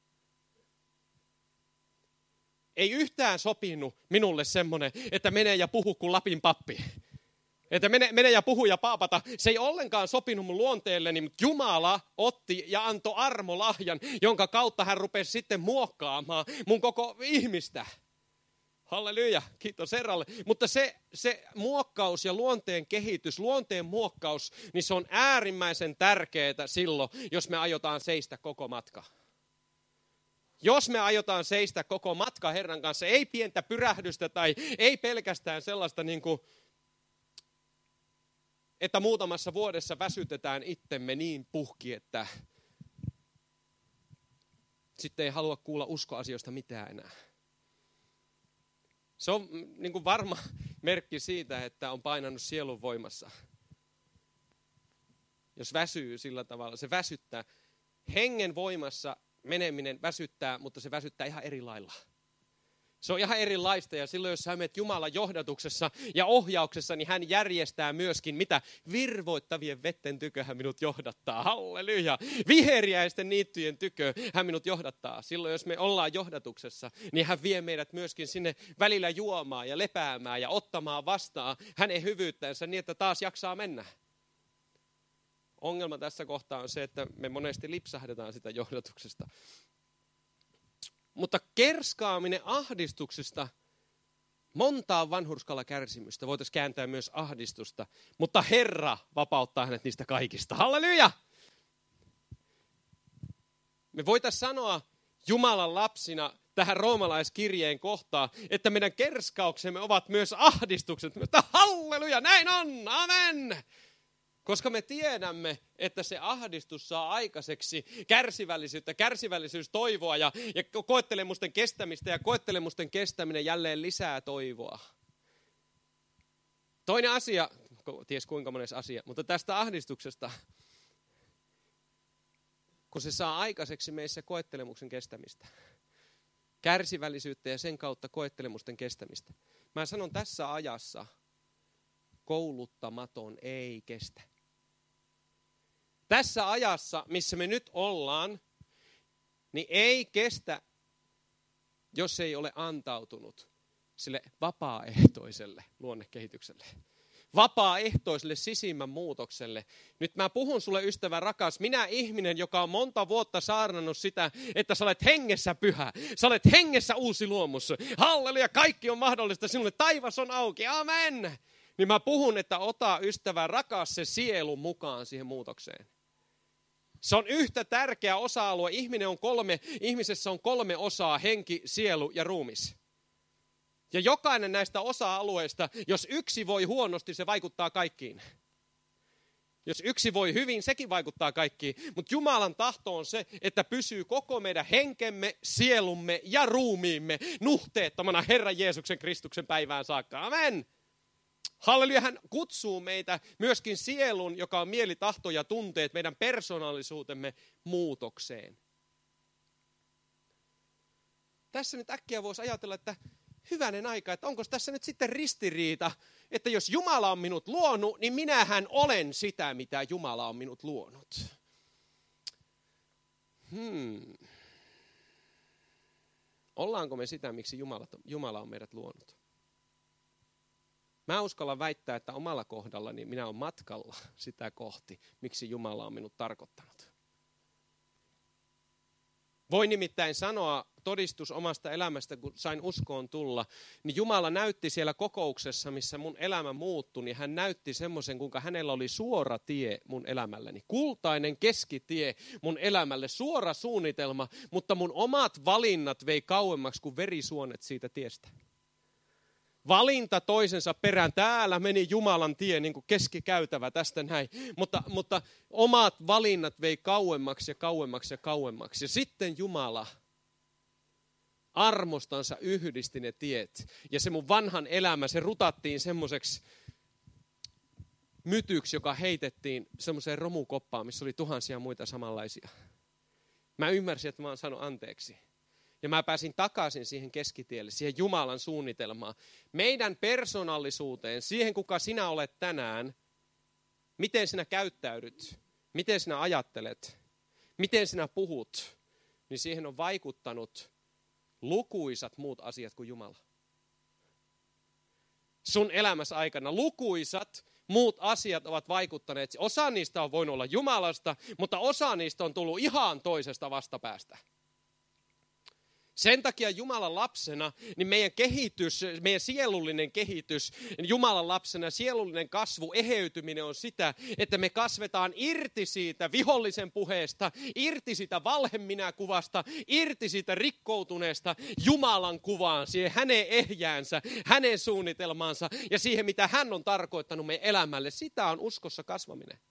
Ei yhtään sopinut minulle semmoinen, että mene ja puhu kuin Lapin pappi. Että mene, mene ja puhu ja paapata. Se ei ollenkaan sopinut mun luonteelleni, mutta Jumala otti ja antoi armolahjan, jonka kautta hän rupesi sitten muokkaamaan mun koko ihmistä. Halleluja, kiitos Herralle. Mutta se, se muokkaus ja luonteen kehitys, luonteen muokkaus, niin se on äärimmäisen tärkeää silloin, jos me aiotaan seistä koko matka. Jos me aiotaan seistä koko matka Herran kanssa, ei pientä pyrähdystä tai ei pelkästään sellaista, niin kuin, että muutamassa vuodessa väsytetään itsemme niin puhki, että sitten ei halua kuulla uskoasioista mitään enää. Se on niin kuin varma merkki siitä, että on painanut sielun voimassa. Jos väsyy sillä tavalla, se väsyttää. Hengen voimassa meneminen väsyttää, mutta se väsyttää ihan eri lailla. Se on ihan erilaista ja silloin, jos sä menet Jumalan johdatuksessa ja ohjauksessa, niin hän järjestää myöskin mitä? Virvoittavien vetten tykö hän minut johdattaa. Halleluja! Viheriäisten niittyjen tykö hän minut johdattaa. Silloin, jos me ollaan johdatuksessa, niin hän vie meidät myöskin sinne välillä juomaan ja lepäämään ja ottamaan vastaan hänen hyvyyttänsä niin, että taas jaksaa mennä. Ongelma tässä kohtaa on se, että me monesti lipsahdetaan sitä johdatuksesta. Mutta kerskaaminen ahdistuksesta, montaa vanhurskalla kärsimystä, voitaisiin kääntää myös ahdistusta, mutta Herra vapauttaa hänet niistä kaikista. Halleluja! Me voitaisiin sanoa Jumalan lapsina tähän roomalaiskirjeen kohtaan, että meidän kerskauksemme ovat myös ahdistukset. Mutta halleluja, näin on, amen! Koska me tiedämme, että se ahdistus saa aikaiseksi kärsivällisyyttä, kärsivällisyys toivoa ja, ja koettelemusten kestämistä ja koettelemusten kestäminen jälleen lisää toivoa. Toinen asia, ties kuinka mones asia, mutta tästä ahdistuksesta, kun se saa aikaiseksi meissä koettelemuksen kestämistä. Kärsivällisyyttä ja sen kautta koettelemusten kestämistä. Mä sanon tässä ajassa, kouluttamaton ei kestä. Tässä ajassa, missä me nyt ollaan, niin ei kestä, jos ei ole antautunut sille vapaaehtoiselle luonnekehitykselle. Vapaaehtoiselle sisimmän muutokselle. Nyt mä puhun sulle, ystävä rakas, minä ihminen, joka on monta vuotta saarnannut sitä, että sä olet hengessä pyhä. Sä olet hengessä uusi luomus. Halleluja, kaikki on mahdollista sinulle. Taivas on auki, amen. Niin mä puhun, että ota ystävä rakas se sielu mukaan siihen muutokseen. Se on yhtä tärkeä osa-alue. Ihminen on kolme, ihmisessä on kolme osaa, henki, sielu ja ruumis. Ja jokainen näistä osa-alueista, jos yksi voi huonosti, se vaikuttaa kaikkiin. Jos yksi voi hyvin, sekin vaikuttaa kaikkiin. Mutta Jumalan tahto on se, että pysyy koko meidän henkemme, sielumme ja ruumiimme nuhteettomana Herran Jeesuksen Kristuksen päivään saakka. Amen. Halleluja, hän kutsuu meitä myöskin sielun, joka on mieli, tahto ja tunteet, meidän persoonallisuutemme muutokseen. Tässä nyt äkkiä voisi ajatella, että hyvänen aika, että onko tässä nyt sitten ristiriita, että jos Jumala on minut luonut, niin minähän olen sitä, mitä Jumala on minut luonut. Hmm. Ollaanko me sitä, miksi Jumala, Jumala on meidät luonut? Mä uskallan väittää, että omalla kohdallani minä olen matkalla sitä kohti, miksi Jumala on minut tarkoittanut. Voin nimittäin sanoa todistus omasta elämästä, kun sain uskoon tulla, niin Jumala näytti siellä kokouksessa, missä mun elämä muuttui, niin hän näytti semmoisen, kuinka hänellä oli suora tie mun elämälleni. Kultainen keskitie mun elämälle, suora suunnitelma, mutta mun omat valinnat vei kauemmaksi kuin verisuonet siitä tiestä. Valinta toisensa perään. Täällä meni Jumalan tie, niin kuin keskikäytävä tästä näin. Mutta, mutta omat valinnat vei kauemmaksi ja kauemmaksi ja kauemmaksi. Ja sitten Jumala armostansa yhdisti ne tiet. Ja se mun vanhan elämä, se rutattiin semmoiseksi mytyksi, joka heitettiin semmoiseen romukoppaan, missä oli tuhansia muita samanlaisia. Mä ymmärsin, että mä oon saanut anteeksi. Ja mä pääsin takaisin siihen keskitielle, siihen Jumalan suunnitelmaan. Meidän persoonallisuuteen, siihen kuka sinä olet tänään, miten sinä käyttäydyt, miten sinä ajattelet, miten sinä puhut, niin siihen on vaikuttanut lukuisat muut asiat kuin Jumala. Sun elämässä aikana lukuisat muut asiat ovat vaikuttaneet. Osa niistä on voinut olla Jumalasta, mutta osa niistä on tullut ihan toisesta vastapäästä. Sen takia Jumalan lapsena, niin meidän kehitys, meidän sielullinen kehitys, Jumalan lapsena sielullinen kasvu, eheytyminen on sitä, että me kasvetaan irti siitä vihollisen puheesta, irti siitä valheminäkuvasta, irti siitä rikkoutuneesta Jumalan kuvaan, siihen hänen ehjäänsä, hänen suunnitelmaansa ja siihen, mitä hän on tarkoittanut meidän elämälle. Sitä on uskossa kasvaminen.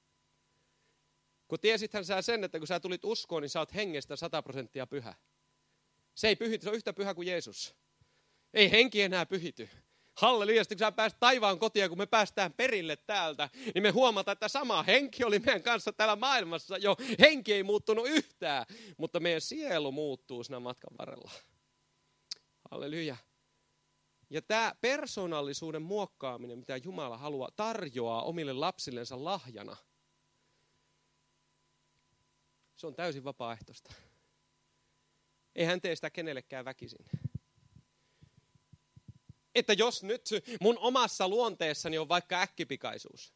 Kun tiesithän sä sen, että kun sä tulit uskoon, niin sä oot hengestä sata prosenttia pyhä. Se ei pyhity, se on yhtä pyhä kuin Jeesus. Ei henki enää pyhity. Halleluja, kun sä pääset taivaan kotiin, kun me päästään perille täältä, niin me huomataan, että sama henki oli meidän kanssa täällä maailmassa jo. Henki ei muuttunut yhtään, mutta meidän sielu muuttuu siinä matkan varrella. Halleluja. Ja tämä persoonallisuuden muokkaaminen, mitä Jumala haluaa tarjoaa omille lapsillensa lahjana, se on täysin vapaaehtoista. Ei hän tee sitä kenellekään väkisin. Että jos nyt mun omassa luonteessani on vaikka äkkipikaisuus.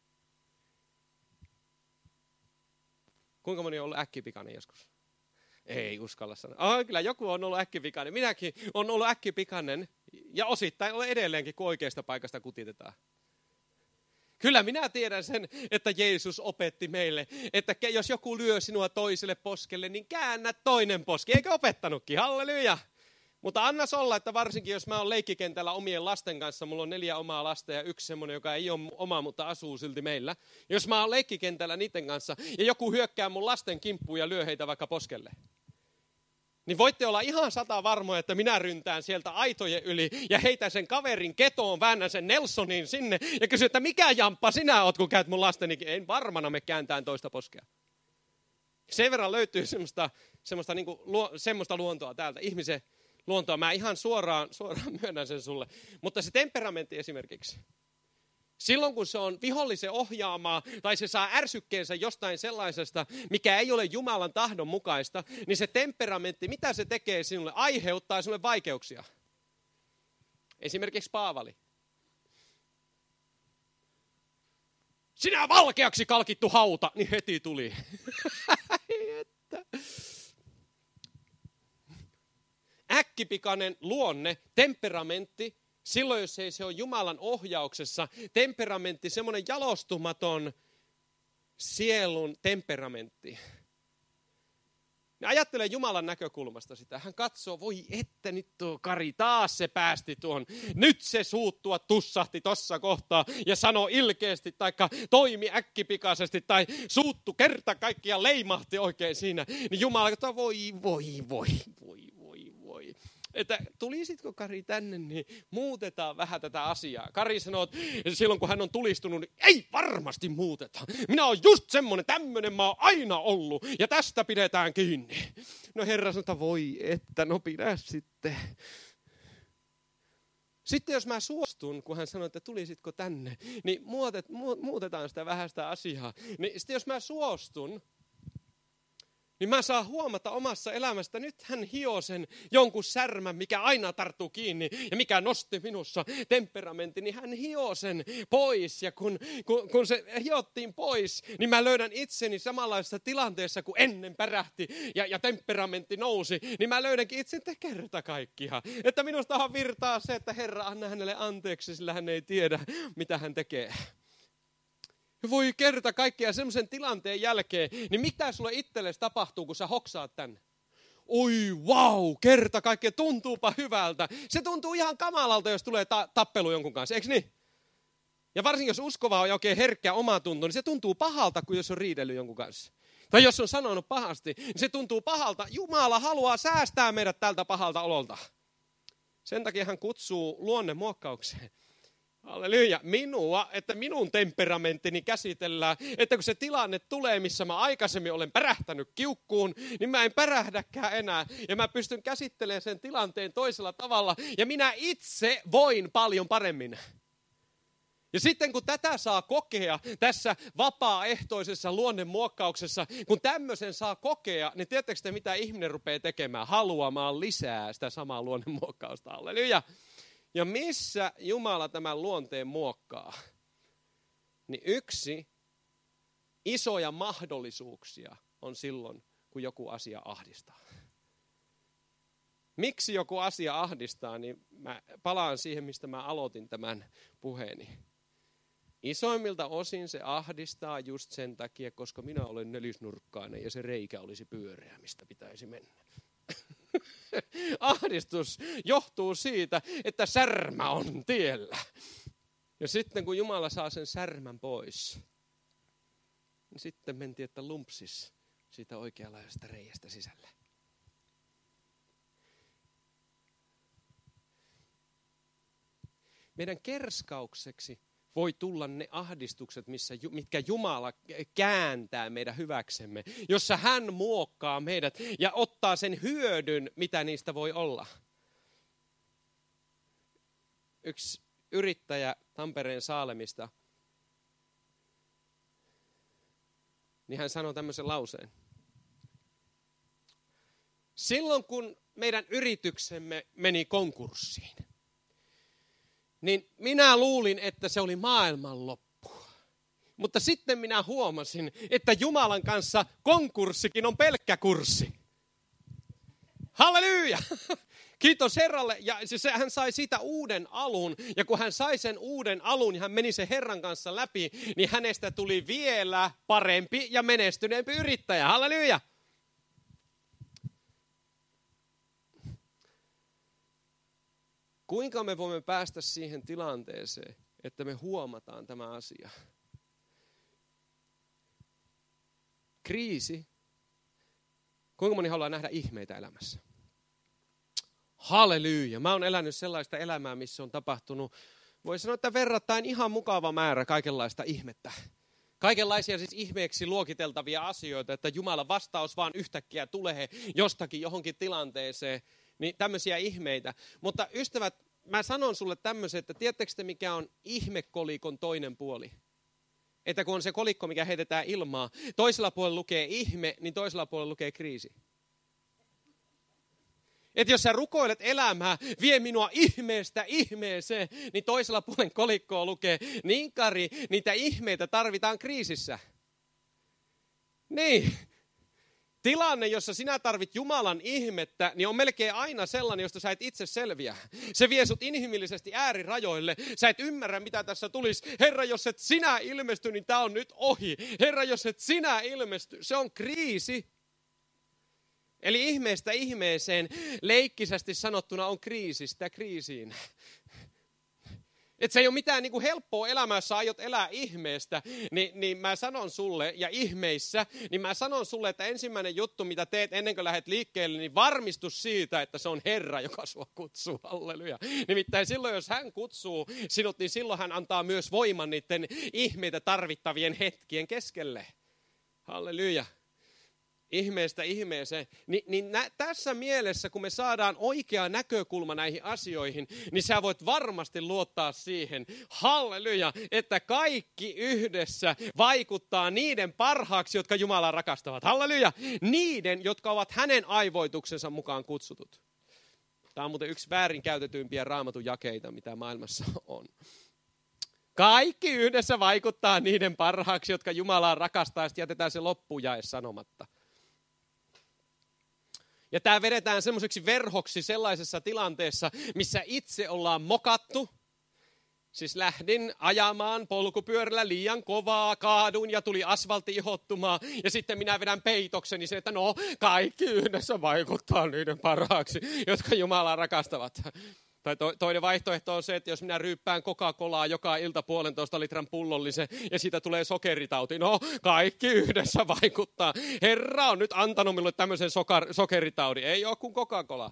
Kuinka moni on ollut äkkipikainen joskus? Ei uskalla sanoa. Oh, kyllä joku on ollut äkkipikainen. Minäkin olen ollut äkkipikainen ja osittain olen edelleenkin, kun oikeasta paikasta kutitetaan. Kyllä minä tiedän sen, että Jeesus opetti meille, että jos joku lyö sinua toiselle poskelle, niin käännä toinen poski. Eikö opettanutkin? Halleluja! Mutta annas olla, että varsinkin jos mä oon leikkikentällä omien lasten kanssa, mulla on neljä omaa lasta ja yksi semmoinen, joka ei ole oma, mutta asuu silti meillä. Jos mä oon leikkikentällä niiden kanssa ja joku hyökkää mun lasten kimppuun ja lyö heitä vaikka poskelle, niin voitte olla ihan sata varmoja, että minä ryntään sieltä aitojen yli ja heitän sen kaverin ketoon, väännän sen Nelsonin sinne ja kysyn, että mikä jamppa sinä oot, kun käyt mun lasteni. En varmana me kääntään toista poskea. Sen verran löytyy semmoista, semmoista, niin kuin, semmoista luontoa täältä, ihmisen luontoa. Mä ihan suoraan, suoraan myönnän sen sulle. Mutta se temperamentti esimerkiksi. Silloin kun se on vihollisen ohjaamaa tai se saa ärsykkeensä jostain sellaisesta, mikä ei ole Jumalan tahdon mukaista, niin se temperamentti, mitä se tekee sinulle, aiheuttaa sinulle vaikeuksia. Esimerkiksi Paavali. Sinä valkeaksi kalkittu hauta, niin heti tuli. Äkkipikainen luonne, temperamentti, silloin jos ei se ole Jumalan ohjauksessa, temperamentti, semmoinen jalostumaton sielun temperamentti. Ne ajattelee Jumalan näkökulmasta sitä. Hän katsoo, voi että nyt tuo Kari, taas se päästi tuon. Nyt se suuttua tussahti tossa kohtaa ja sanoi ilkeästi, taikka toimi äkkipikaisesti, tai suuttu kerta kaikkiaan leimahti oikein siinä. Niin Jumala katsoo, voi, voi, voi, voi, voi, voi. Että tulisitko Kari tänne, niin muutetaan vähän tätä asiaa. Kari sanoo, että silloin kun hän on tulistunut, niin ei varmasti muuteta. Minä olen just semmoinen, tämmöinen mä oon aina ollut ja tästä pidetään kiinni. No Herra sanoo, että voi että, no pidä sitten. Sitten jos mä suostun, kun hän sanoi, että tulisitko tänne, niin muutet, muutetaan sitä vähän sitä asiaa. Niin sitten jos mä suostun, niin mä saan huomata omassa elämästä, nyt hän hioo sen jonkun särmän, mikä aina tarttuu kiinni ja mikä nosti minussa temperamentin, niin hän hioo sen pois. Ja kun, kun, kun se hiottiin pois, niin mä löydän itseni samanlaisessa tilanteessa kuin ennen pärähti ja, ja temperamentti nousi, niin mä löydänkin itseni kerta kaikkiaan. Että minustahan virtaa se, että Herra anna hänelle anteeksi, sillä hän ei tiedä, mitä hän tekee. Voi kerta kaikkiaan semmoisen tilanteen jälkeen, niin mitä sulle itsellesi tapahtuu, kun sä hoksaat tänne? Oi vau, kerta kaikkiaan, tuntuupa hyvältä. Se tuntuu ihan kamalalta, jos tulee ta- tappelu jonkun kanssa, eikö niin? Ja varsinkin jos uskova on oikein herkkä omatunto, niin se tuntuu pahalta, kuin jos on riidellyt jonkun kanssa. Tai jos on sanonut pahasti, niin se tuntuu pahalta. Jumala haluaa säästää meidät tältä pahalta ololta. Sen takia hän kutsuu luonnemuokkaukseen. Halleluja, minua, että minun temperamenttini käsitellään, että kun se tilanne tulee, missä mä aikaisemmin olen pärähtänyt kiukkuun, niin mä en pärähdäkään enää. Ja mä pystyn käsittelemään sen tilanteen toisella tavalla, ja minä itse voin paljon paremmin. Ja sitten kun tätä saa kokea tässä vapaaehtoisessa luonnemuokkauksessa, kun tämmöisen saa kokea, niin tiedättekö te mitä ihminen rupeaa tekemään? Haluamaan lisää sitä samaa luonnemuokkausta. Halleluja. Ja missä Jumala tämän luonteen muokkaa? Niin yksi isoja mahdollisuuksia on silloin, kun joku asia ahdistaa. Miksi joku asia ahdistaa, niin mä palaan siihen, mistä mä aloitin tämän puheeni. Isoimmilta osin se ahdistaa just sen takia, koska minä olen nelisnurkkainen ja se reikä olisi pyöreä, mistä pitäisi mennä. Ahdistus johtuu siitä, että särmä on tiellä. Ja sitten kun Jumala saa sen särmän pois, niin sitten mentiin, että lumpsis siitä oikeanlaisesta reiästä sisälle. Meidän kerskaukseksi voi tulla ne ahdistukset, missä, mitkä Jumala kääntää meidän hyväksemme, jossa hän muokkaa meidät ja ottaa sen hyödyn, mitä niistä voi olla. yksi yrittäjä Tampereen Saalemista, niin hän sanoi tämmöisen lauseen. Silloin kun meidän yrityksemme meni konkurssiin, niin minä luulin, että se oli maailmanloppu. Mutta sitten minä huomasin, että Jumalan kanssa konkurssikin on pelkkä kurssi. Halleluja! Kiitos Herralle. Ja siis hän sai siitä uuden alun. Ja kun hän sai sen uuden alun ja hän meni sen Herran kanssa läpi, niin hänestä tuli vielä parempi ja menestyneempi yrittäjä. Halleluja! Kuinka me voimme päästä siihen tilanteeseen, että me huomataan tämä asia? Kriisi. Kuinka moni haluaa nähdä ihmeitä elämässä? Halleluja. Mä oon elänyt sellaista elämää, missä on tapahtunut, voi sanoa, että verrattain ihan mukava määrä kaikenlaista ihmettä. Kaikenlaisia siis ihmeeksi luokiteltavia asioita, että Jumalan vastaus vaan yhtäkkiä tulee jostakin johonkin tilanteeseen. Niin tämmöisiä ihmeitä. Mutta ystävät, mä sanon sulle tämmöisen, että tiedättekö te mikä on ihmekolikon toinen puoli? Että kun on se kolikko, mikä heitetään ilmaa, toisella puolella lukee ihme, niin toisella puolella lukee kriisi. Että jos sä rukoilet elämää, vie minua ihmeestä ihmeeseen, niin toisella puolen kolikkoa lukee, niin Kari, niitä ihmeitä tarvitaan kriisissä. Niin. Tilanne, jossa sinä tarvit Jumalan ihmettä, niin on melkein aina sellainen, josta sä et itse selviä. Se vie sut inhimillisesti äärirajoille. Sä et ymmärrä, mitä tässä tulisi. Herra, jos et sinä ilmesty, niin tää on nyt ohi. Herra, jos et sinä ilmesty, se on kriisi. Eli ihmeestä ihmeeseen leikkisästi sanottuna on kriisistä kriisiin. Että se ei ole mitään niin kuin helppoa elämää, jos sä aiot elää ihmeestä, niin, niin mä sanon sulle, ja ihmeissä, niin mä sanon sulle, että ensimmäinen juttu, mitä teet ennen kuin lähdet liikkeelle, niin varmistu siitä, että se on Herra, joka sua kutsuu. Halleluja. Nimittäin silloin, jos hän kutsuu sinut, niin silloin hän antaa myös voiman niiden ihmeitä tarvittavien hetkien keskelle. Halleluja. Ihmeestä ihmeeseen, niin, niin nä, tässä mielessä, kun me saadaan oikea näkökulma näihin asioihin, niin sä voit varmasti luottaa siihen, halleluja, että kaikki yhdessä vaikuttaa niiden parhaaksi, jotka Jumalaa rakastavat. Halleluja, niiden, jotka ovat hänen aivoituksensa mukaan kutsutut. Tämä on muuten yksi väärinkäytetympiä Raamatun jakeita, mitä maailmassa on. Kaikki yhdessä vaikuttaa niiden parhaaksi, jotka Jumalaa rakastaa, ja sitten jätetään se loppujae sanomatta. Ja tämä vedetään semmoiseksi verhoksi sellaisessa tilanteessa, missä itse ollaan mokattu. Siis lähdin ajamaan polkupyörällä liian kovaa, kaadun ja tuli asfaltti ihottumaan. Ja sitten minä vedän peitokseni se, että no kaikki yhdessä vaikuttaa niiden parhaaksi, jotka Jumalaa rakastavat. Tai to, toinen vaihtoehto on se, että jos minä ryyppään Coca-Colaa joka ilta puolentoista litran pullollisen ja siitä tulee sokeritauti. No, kaikki yhdessä vaikuttaa. Herra on nyt antanut minulle tämmöisen sokar, sokeritaudin. Ei ole kuin Coca-Cola.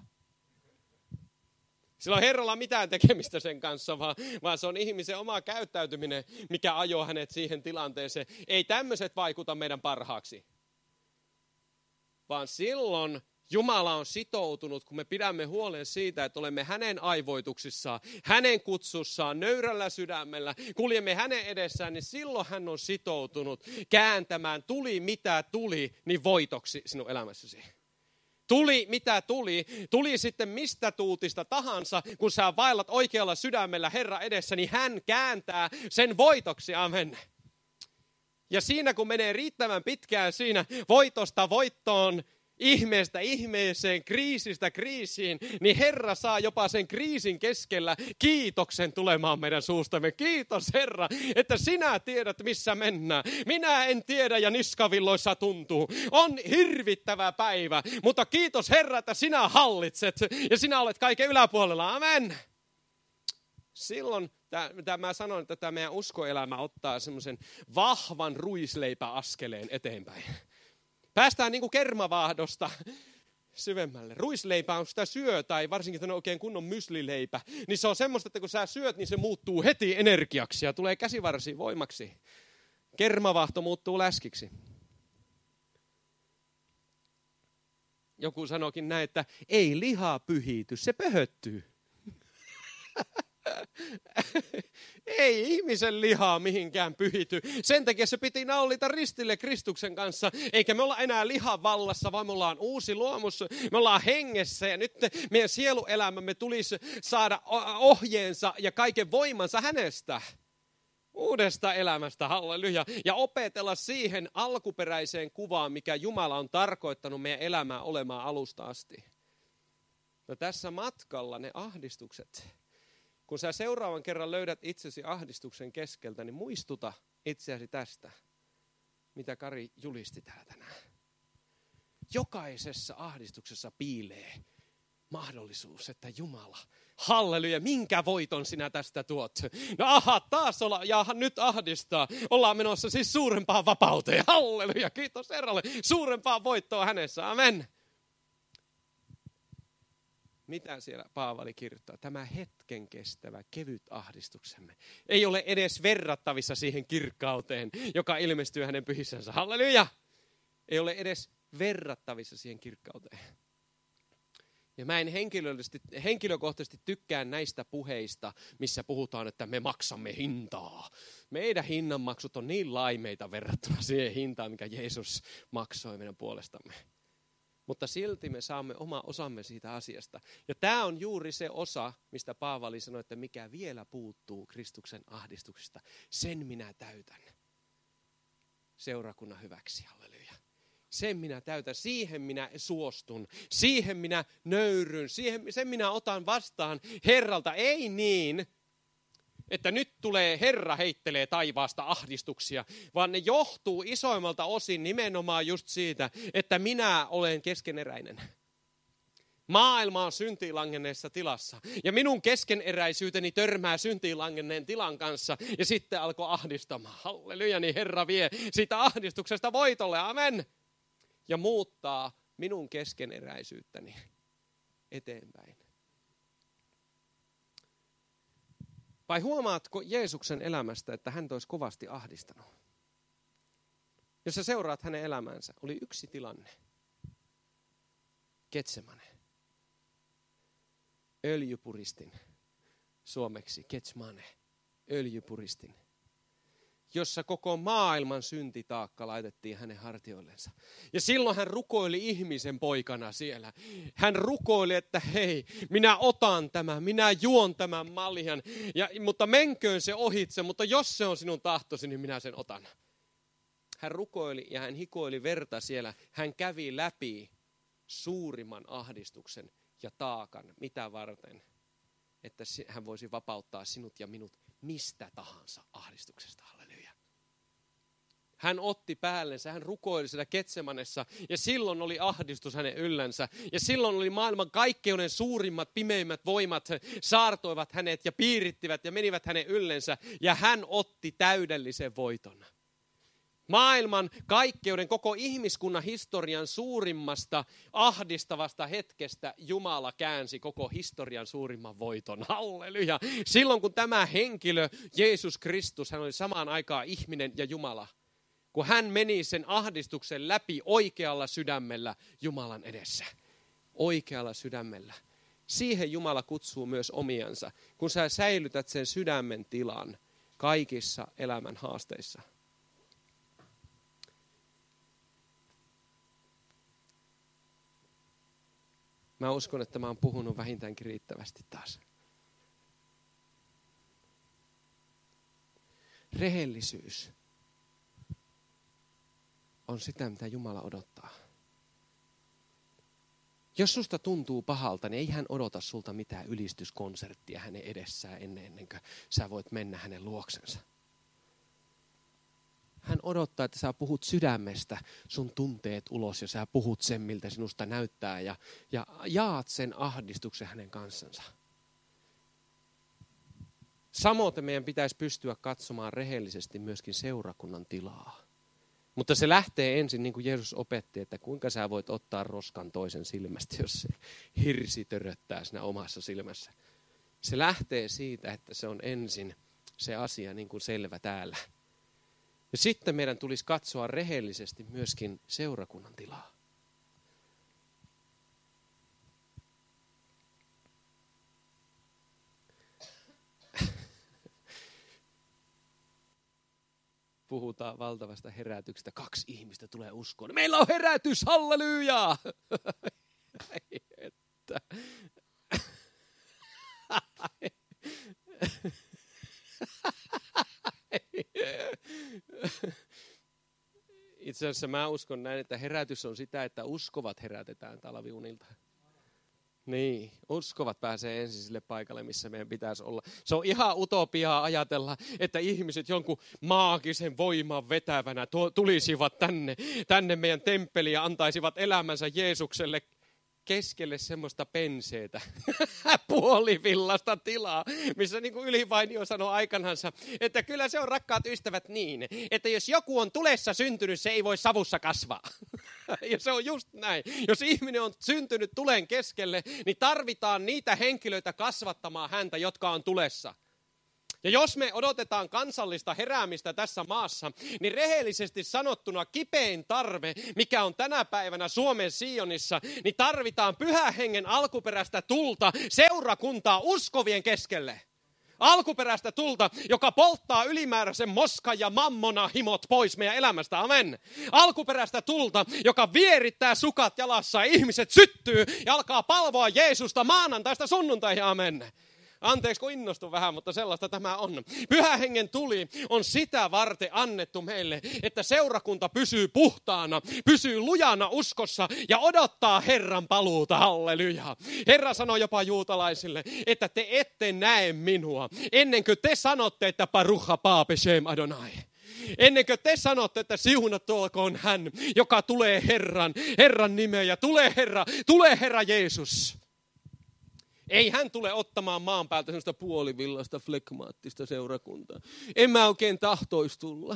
Sillä on Herralla mitään tekemistä sen kanssa, vaan, vaan se on ihmisen oma käyttäytyminen, mikä ajoo hänet siihen tilanteeseen. Ei tämmöiset vaikuta meidän parhaaksi. Vaan silloin Jumala on sitoutunut, kun me pidämme huolen siitä, että olemme hänen aivoituksissaan, hänen kutsussaan, nöyrällä sydämellä, kuljemme hänen edessään, niin silloin hän on sitoutunut kääntämään tuli mitä tuli, niin voitoksi sinun elämässäsi. Tuli mitä tuli, tuli sitten mistä tuutista tahansa, kun sä vaellat oikealla sydämellä Herra edessä, niin hän kääntää sen voitoksi, amen. Ja siinä kun menee riittävän pitkään siinä voitosta voittoon, ihmeestä ihmeeseen, kriisistä kriisiin, niin Herra saa jopa sen kriisin keskellä kiitoksen tulemaan meidän suustamme. Kiitos Herra, että sinä tiedät missä mennään. Minä en tiedä ja niskavilloissa tuntuu. On hirvittävä päivä, mutta kiitos Herra, että sinä hallitset ja sinä olet kaiken yläpuolella. Amen. Silloin, tämä mä sanon, että tämä meidän uskoelämä ottaa semmoisen vahvan ruisleipäaskeleen eteenpäin. Päästään niin kuin kermavaahdosta syvemmälle. Ruisleipä on sitä syö, tai varsinkin tämmöinen oikein kunnon myslileipä. Niin se on semmoista, että kun sä syöt, niin se muuttuu heti energiaksi ja tulee käsivarsiin voimaksi. Kermavaahto muuttuu läskiksi. Joku sanookin näin, että ei liha pyhity, se pöhöttyy. Ei ihmisen lihaa mihinkään pyhity. Sen takia se piti naulita ristille Kristuksen kanssa. Eikä me olla enää lihan vallassa, vaan me ollaan uusi luomus. Me ollaan hengessä ja nyt meidän sieluelämämme tulisi saada ohjeensa ja kaiken voimansa hänestä. Uudesta elämästä, halleluja. Ja opetella siihen alkuperäiseen kuvaan, mikä Jumala on tarkoittanut meidän elämää olemaan alusta asti. No tässä matkalla ne ahdistukset. Kun sä seuraavan kerran löydät itsesi ahdistuksen keskeltä, niin muistuta itseäsi tästä, mitä Kari julisti täällä tänään. Jokaisessa ahdistuksessa piilee mahdollisuus, että Jumala, halleluja, minkä voiton sinä tästä tuot? No aha, taas olla, ja nyt ahdistaa. Ollaan menossa siis suurempaan vapauteen. Halleluja, kiitos Herralle. Suurempaan voittoon hänessä, amen. Mitä siellä Paavali kirjoittaa? Tämä hetken kestävä, kevyt ahdistuksemme ei ole edes verrattavissa siihen kirkkauteen, joka ilmestyy hänen pyhissänsä. Halleluja! Ei ole edes verrattavissa siihen kirkkauteen. Ja mä en henkilökohtaisesti, henkilökohtaisesti tykkään näistä puheista, missä puhutaan, että me maksamme hintaa. Meidän hinnanmaksut on niin laimeita verrattuna siihen hintaan, mikä Jeesus maksoi meidän puolestamme. Mutta silti me saamme oma osamme siitä asiasta. Ja tämä on juuri se osa, mistä Paavali sanoi, että mikä vielä puuttuu Kristuksen ahdistuksesta. Sen minä täytän seurakunnan hyväksi, halleluja. Sen minä täytän, siihen minä suostun, siihen minä nöyryn, siihen, sen minä otan vastaan Herralta. Ei niin, että nyt tulee Herra heittelee taivaasta ahdistuksia, vaan ne johtuu isoimmalta osin nimenomaan just siitä, että minä olen keskeneräinen. Maailma on syntiin langenneessa tilassa ja minun keskeneräisyyteni törmää syntiin langenneen tilan kanssa ja sitten alkoi ahdistamaan. Halleluja, niin Herra vie siitä ahdistuksesta voitolle, amen. Ja muuttaa minun keskeneräisyyttäni eteenpäin. Vai huomaatko Jeesuksen elämästä, että hän olisi kovasti ahdistanut? Jos sä seuraat hänen elämänsä, oli yksi tilanne. Getsemane. Öljypuristin. Suomeksi Getsemane. Öljypuristin. Jossa koko maailman syntitaakka laitettiin hänen hartioillensa. Ja silloin hän rukoili ihmisen poikana siellä. Hän rukoili, että hei, minä otan tämän, minä juon tämän maljan, ja, mutta menköön se ohitse, mutta jos se on sinun tahtosi, niin minä sen otan. Hän rukoili ja hän hikoili verta siellä. Hän kävi läpi suurimman ahdistuksen ja taakan, mitä varten, että hän voisi vapauttaa sinut ja minut mistä tahansa ahdistuksesta. Halleluja. Hän otti päällensä, hän rukoili siellä Getsemanessa ja silloin oli ahdistus hänen yllänsä. Ja silloin oli maailman kaikkeuden suurimmat, pimeimmät voimat saartoivat hänet ja piirittivät ja menivät hänen yllensä. Ja hän otti täydellisen voiton. Maailman kaikkeuden, koko ihmiskunnan historian suurimmasta ahdistavasta hetkestä Jumala käänsi koko historian suurimman voiton. Halleluja! Silloin kun tämä henkilö, Jeesus Kristus, hän oli samaan aikaan ihminen ja Jumala. Kun hän meni sen ahdistuksen läpi oikealla sydämellä Jumalan edessä. Oikealla sydämellä. Siihen Jumala kutsuu myös omiansa, kun sä säilytät sen sydämen tilan kaikissa elämän haasteissa. Mä uskon, että mä oon puhunut vähintäänkin riittävästi taas. Rehellisyys on sitä, mitä Jumala odottaa. Jos susta tuntuu pahalta, niin ei hän odota sulta mitään ylistyskonserttia hänen edessään ennen, ennen kuin sä voit mennä hänen luoksensa. Hän odottaa, että sä puhut sydämestä sun tunteet ulos ja sä puhut sen, miltä sinusta näyttää ja, ja jaat sen ahdistuksen hänen kanssansa. Samoin meidän pitäisi pystyä katsomaan rehellisesti myöskin seurakunnan tilaa. Mutta se lähtee ensin, niin kuin Jeesus opetti, että kuinka sä voit ottaa roskan toisen silmästä, jos se hirsi töröttää siinä omassa silmässä. Se lähtee siitä, että se on ensin se asia niin kuin selvä täällä. Ja sitten meidän tulisi katsoa rehellisesti myöskin seurakunnan tilaa. puhutaan valtavasta herätyksestä. Kaksi ihmistä tulee uskoon. Meillä on herätys, halleluja! Että. Itse asiassa mä uskon näin, että herätys on sitä, että uskovat herätetään talviunilta. Niin, uskovat pääsee ensin sille paikalle, missä meidän pitäisi olla. Se on ihan utopiaa ajatella, että ihmiset jonkun maagisen voiman vetävänä tulisivat tänne, tänne meidän temppeliin ja antaisivat elämänsä Jeesukselle keskelle semmoista penseetä, puolivillasta tilaa, missä niin kuin Ylivainio sanoi aikanansa, että kyllä se on, rakkaat ystävät, niin, että jos joku on tulessa syntynyt, se ei voi savussa kasvaa. Ja se on just näin. Jos ihminen on syntynyt tulen keskelle, niin tarvitaan niitä henkilöitä kasvattamaan häntä, jotka on tulessa. Ja jos me odotetaan kansallista heräämistä tässä maassa, niin rehellisesti sanottuna kipein tarve, mikä on tänä päivänä Suomen Sionissa, niin tarvitaan Pyhän Hengen alkuperäistä tulta seurakuntaa uskovien keskelle. Alkuperäistä tulta, joka polttaa ylimääräisen moskan ja mammona himot pois meidän elämästä. Amen. Alkuperäistä tulta, joka vierittää sukat jalassa ja ihmiset syttyy ja alkaa palvoa Jeesusta maanantaista sunnuntaihin. Amen. Anteeksi, kun innostun vähän, mutta sellaista tämä on. Pyhän Hengen tuli on sitä varten annettu meille, että seurakunta pysyy puhtaana, pysyy lujana uskossa ja odottaa Herran paluuta. Halleluja. Herra sanoi jopa juutalaisille, että te ette näe minua ennen kuin te sanotte, että Baruch haba b'shem Adonai. Ennen kuin te sanotte, että siunattu olkoon hän, joka tulee Herran, Herran nimeä ja tulee Herra, tulee Herra Jeesus. Ei hän tule ottamaan maan päältä sellaista puolivillasta, flegmaattista seurakuntaa. En mä oikein tahtoisi tulla.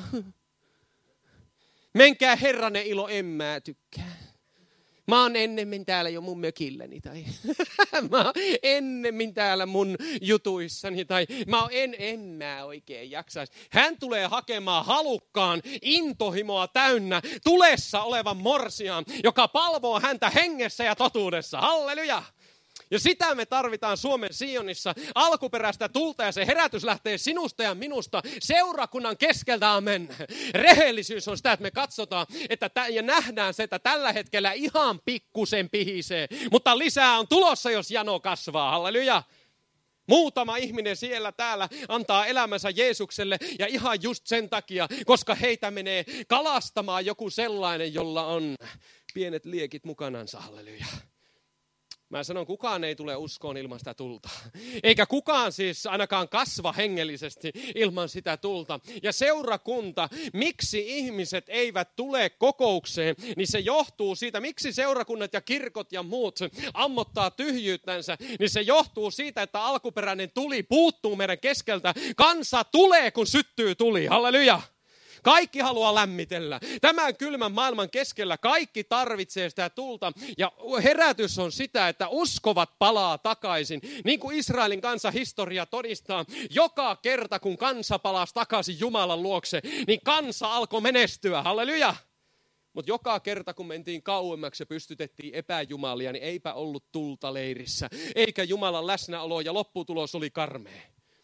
Menkää Herranen ilo, en mä tykkää. Mä oon ennemmin täällä jo mun mökilläni. Tai mä oon ennemmin täällä mun jutuissani. Tai mä oon en, en mä oikein jaksaisi. Hän tulee hakemaan halukkaan, intohimoa täynnä, tulessa olevan morsian, joka palvoo häntä hengessä ja totuudessa. Halleluja! Ja sitä me tarvitaan Suomen Sionissa, alkuperäistä tulta, ja se herätys lähtee sinusta ja minusta seurakunnan keskeltä, amen. Rehellisyys on sitä, että me katsotaan että tä- ja nähdään se, että tällä hetkellä ihan pikkusen pihisee, mutta lisää on tulossa, jos jano kasvaa, halleluja. Muutama ihminen siellä täällä antaa elämänsä Jeesukselle ja ihan just sen takia, koska heitä menee kalastamaan joku sellainen, jolla on pienet liekit mukanansa, halleluja. Mä sanon, kukaan ei tule uskoon ilman sitä tulta. Eikä kukaan siis ainakaan kasva hengellisesti ilman sitä tulta. Ja seurakunta, miksi ihmiset eivät tule kokoukseen, niin se johtuu siitä, miksi seurakunnat ja kirkot ja muut ammottaa tyhjyyttänsä, niin se johtuu siitä, että alkuperäinen tuli puuttuu meidän keskeltä. Kansa tulee, kun syttyy tuli. Halleluja! Kaikki haluaa lämmitellä. Tämän kylmän maailman keskellä kaikki tarvitsee sitä tulta. Ja herätys on sitä, että uskovat palaa takaisin. Niin kuin Israelin kansan historia todistaa, joka kerta kun kansa palasi takaisin Jumalan luokse, niin kansa alkoi menestyä. Halleluja! Mutta joka kerta kun mentiin kauemmaksi ja pystytettiin epäjumalia, niin eipä ollut tulta leirissä. Eikä Jumalan läsnäolo ja lopputulos oli karmea.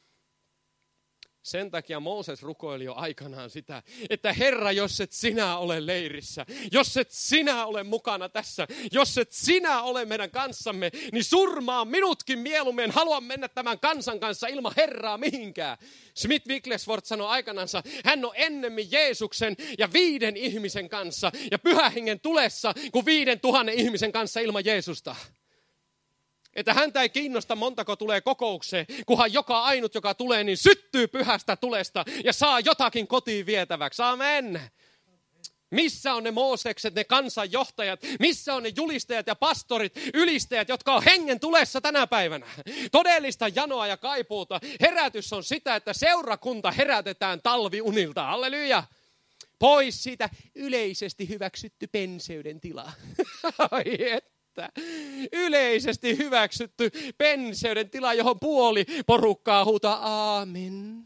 Sen takia Mooses rukoili jo aikanaan sitä, että Herra, jos et sinä ole leirissä, jos et sinä ole mukana tässä, jos et sinä ole meidän kanssamme, niin surmaa minutkin mieluummin. En halua mennä tämän kansan kanssa ilman Herraa mihinkään. Smith Wigglesworth sanoi aikanansa, hän on ennemmin Jeesuksen ja viiden ihmisen kanssa ja Pyhän Hengen tulessa kuin viiden tuhannen ihmisen kanssa ilman Jeesusta. Että häntä ei kiinnosta montako tulee kokoukseen, kunhan joka ainut, joka tulee, niin syttyy pyhästä tulesta ja saa jotakin kotiin vietäväksi. Amen. Missä on ne Moosekset, ne kansanjohtajat? Missä on ne julistajat ja pastorit, ylistäjät, jotka on hengen tulessa tänä päivänä? Todellista janoa ja kaipuuta. Herätys on sitä, että seurakunta herätetään talviunilta. Halleluja. Pois siitä yleisesti hyväksytty penseyden tila. Ai et. Yleisesti hyväksytty penseyden tila, johon puoli porukkaa huutaa aamen.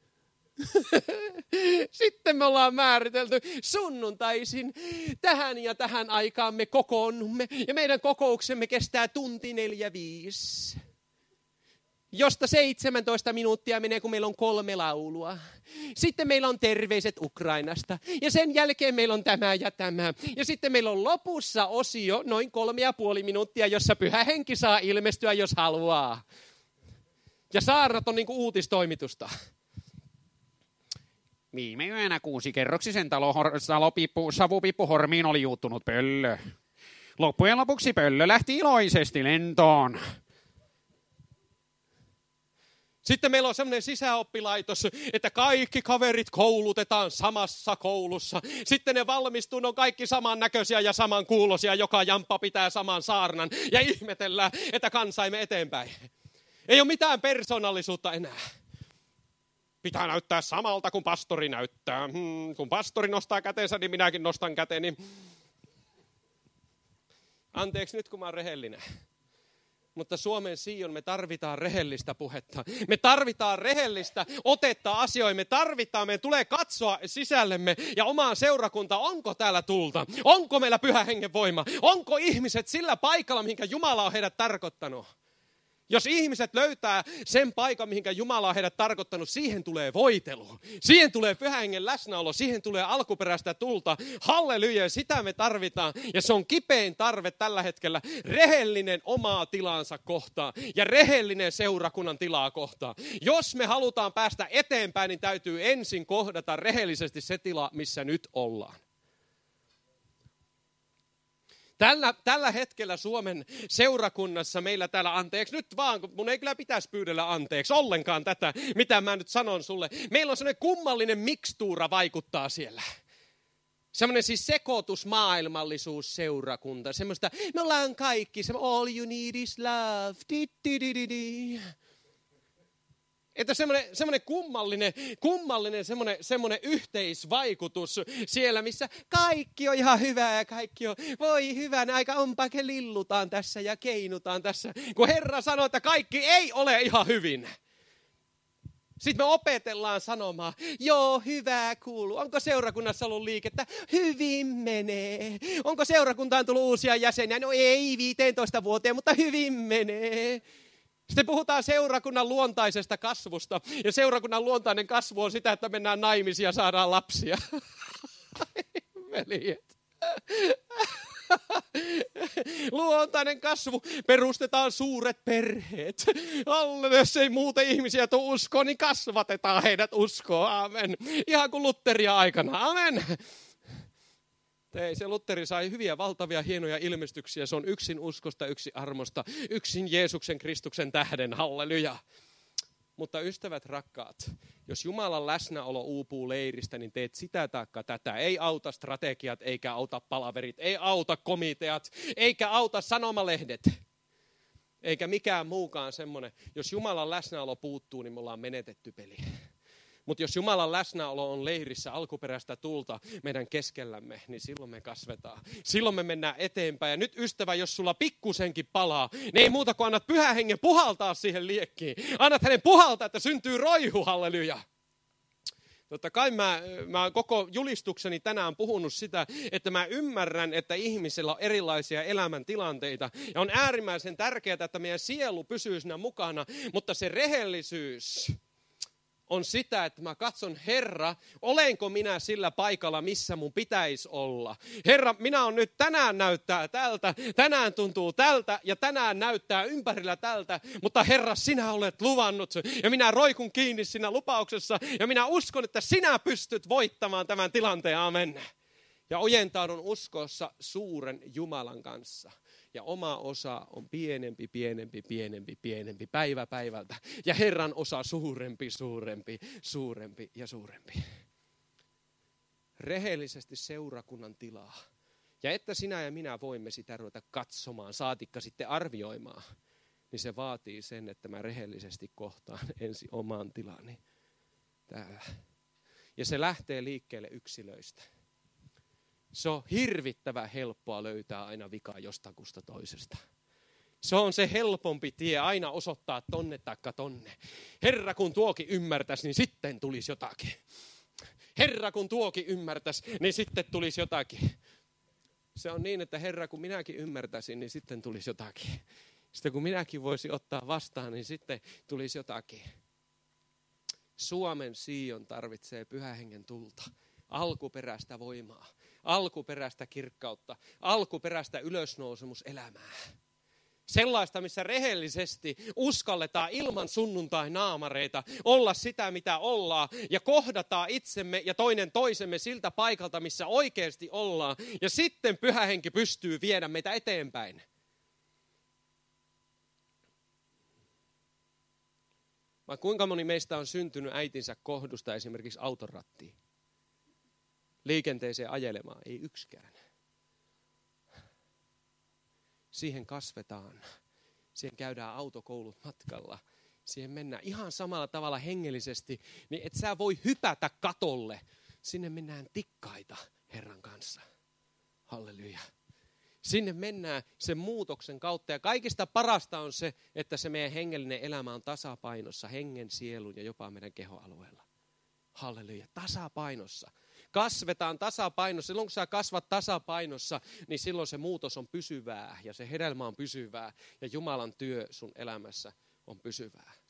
Sitten me ollaan määritelty sunnuntaisin tähän ja tähän aikaan me kokoonnumme ja meidän kokouksemme kestää tunti neljä viisi. josta seitsemäntoista minuuttia menee, kun meillä on kolme laulua. Sitten meillä on terveiset Ukrainasta. Ja sen jälkeen meillä on tämä ja tämä. Ja sitten meillä on lopussa osio, noin kolme ja puoli minuuttia, jossa Pyhä Henki saa ilmestyä, jos haluaa. Ja saarnat on niin kuin uutistoimitusta. Viime yönä kuusikerroksisen talo, talopippu, savupippuhormiin oli juuttunut pöllö. Loppujen lopuksi pöllö lähti iloisesti lentoon. Sitten meillä on semmoinen sisäoppilaitos, että kaikki kaverit koulutetaan samassa koulussa. Sitten ne valmistuu, ne on kaikki samannäköisiä ja samankuuloisia. Joka jamppa pitää saman saarnan ja ihmetellään, että kansa ei mene eteenpäin. Ei ole mitään persoonallisuutta enää. Pitää näyttää samalta kuin pastori näyttää. Hmm, kun pastori nostaa kätensä, niin minäkin nostan käteni. Anteeksi nyt, kun mä oon rehellinen. Mutta Suomen Sion me tarvitaan rehellistä puhetta. Me tarvitaan rehellistä otetta asioihin. Me tarvitaan, meidän tulee katsoa sisällemme ja omaan seurakuntaan. Onko täällä tulta? Onko meillä Pyhän Hengen voima? Onko ihmiset sillä paikalla, mihinkä Jumala on heidät tarkoittanut? Jos ihmiset löytää sen paikan, mihinkä Jumala on heidät tarkoittanut, siihen tulee voitelu. Siihen tulee Pyhän Hengen läsnäolo, siihen tulee alkuperäistä tulta. Halleluja, sitä me tarvitaan. Ja se on kipein tarve tällä hetkellä. Rehellinen omaa tilansa kohtaan ja rehellinen seurakunnan tilaa kohtaan. Jos me halutaan päästä eteenpäin, niin täytyy ensin kohdata rehellisesti se tila, missä nyt ollaan. Tällä, tällä hetkellä Suomen seurakunnassa meillä täällä, anteeksi nyt vaan, kun mun ei kyllä pitäisi pyydellä anteeksi ollenkaan tätä, mitä mä nyt sanon sulle. Meillä on sellainen kummallinen mikstuura vaikuttaa siellä. Semmoinen siis sekoitusmaailmallisuus seurakunta. Semmoista, me ollaan kaikki, semmoinen all you need is love. Di, di, di, di, di. Että semmoinen, semmoinen kummallinen, kummallinen semmoinen, semmoinen yhteisvaikutus siellä, missä kaikki on ihan hyvää ja kaikki on, voi hyvänä aika onpa, ke lillutaan tässä ja keinutaan tässä. Kun Herra sanoo, että kaikki ei ole ihan hyvin. Sitten me opetellaan sanomaan, joo, hyvää kuuluu. Onko seurakunnassa ollut liikettä? Hyvin menee. Onko seurakuntaan tullut uusia jäseniä? No ei viisitoista vuoteen, mutta hyvin menee. Sitten puhutaan seurakunnan luontaisesta kasvusta. Ja seurakunnan luontainen kasvu on sitä, että mennään naimisiin ja saadaan lapsia. Veljet. Luontainen kasvu. Perustetaan suuret perheet. Alle, jos ei muuten ihmisiä tule uskoon, niin kasvatetaan heidät uskoon. Amen. Ihan kuin Lutteria aikana. Amen. Ei, se Lutteri sai hyviä, valtavia, hienoja ilmestyksiä. Se on yksin uskosta, yksin armosta, yksin Jeesuksen Kristuksen tähden. Halleluja. Mutta ystävät rakkaat, jos Jumalan läsnäolo uupuu leiristä, niin teet sitä taikka tätä. Ei auta strategiat, eikä auta palaverit, ei auta komiteat, eikä auta sanomalehdet. Eikä mikään muukaan semmoinen. Jos Jumalan läsnäolo puuttuu, niin me ollaan menetetty peli. Mutta jos Jumalan läsnäolo on leirissä alkuperäistä tulta meidän keskellämme, niin silloin me kasvetaan. Silloin me mennään eteenpäin. Ja nyt ystävä, jos sulla pikkusenkin palaa, niin ei muuta kuin annat Pyhän Hengen puhaltaa siihen liekkiin. Annat hänen puhaltaa, että syntyy roihu, halleluja. Totta kai mä, mä koko julistukseni tänään puhunut sitä, että mä ymmärrän, että ihmisillä on erilaisia elämäntilanteita. Ja on äärimmäisen tärkeää, että meidän sielu pysyy siinä mukana, mutta se rehellisyys on sitä, että mä katson, Herra, olenko minä sillä paikalla, missä mun pitäisi olla. Herra, minä on nyt tänään näyttää tältä, tänään tuntuu tältä ja tänään näyttää ympärillä tältä, mutta Herra, sinä olet luvannut ja minä roikun kiinni siinä lupauksessa ja minä uskon, että sinä pystyt voittamaan tämän tilanteen, amen. Ja ojentaudun uskossa suuren Jumalan kanssa. Ja oma osa on pienempi, pienempi, pienempi, pienempi, päivä päivältä. Ja Herran osa suurempi, suurempi, suurempi ja suurempi. Rehellisesti seurakunnan tilaa. Ja että sinä ja minä voimme sitä ruveta katsomaan, saatikka sitten arvioimaan, niin se vaatii sen, että mä rehellisesti kohtaan ensin oman tilani täällä. Ja se lähtee liikkeelle yksilöistä. Se on hirvittävän helppoa löytää aina vikaa jostakusta toisesta. Se on se helpompi tie aina osoittaa tonne taikka tonne. Herra, kun tuokin ymmärtäisi, niin sitten tulisi jotakin. Herra, kun tuokin ymmärtäisi, niin sitten tulisi jotakin. Se on niin, että Herra, kun minäkin ymmärtäisin, niin sitten tulisi jotakin. Sitten kun minäkin voisin ottaa vastaan, niin sitten tulisi jotakin. Suomen Sion tarvitsee Pyhän Hengen tulta, alkuperäistä voimaa, alkuperäistä kirkkautta, alkuperäistä ylösnousemuselämää. Sellaista, missä rehellisesti uskalletaan ilman sunnuntai-naamareita olla sitä, mitä ollaan, ja kohdataan itsemme ja toinen toisemme siltä paikalta, missä oikeasti ollaan. Ja sitten Pyhä Henki pystyy viedä meitä eteenpäin. Vai kuinka moni meistä on syntynyt äitinsä kohdusta esimerkiksi autorattiin? Liikenteeseen ajelemaan, ei yksikään. Siihen kasvetaan, siihen käydään autokoulut matkalla, siihen mennään ihan samalla tavalla hengellisesti, niin et sä voi hypätä katolle. Sinne mennään tikkaita Herran kanssa. Halleluja. Sinne mennään sen muutoksen kautta ja kaikista parasta on se, että se meidän hengellinen elämä on tasapainossa hengen, sielun ja jopa meidän kehoalueella. Halleluja, tasapainossa. Kasvetaan tasapainossa. Silloin kun sä kasvat tasapainossa, niin silloin se muutos on pysyvää ja se hedelmä on pysyvää ja Jumalan työ sun elämässä on pysyvää.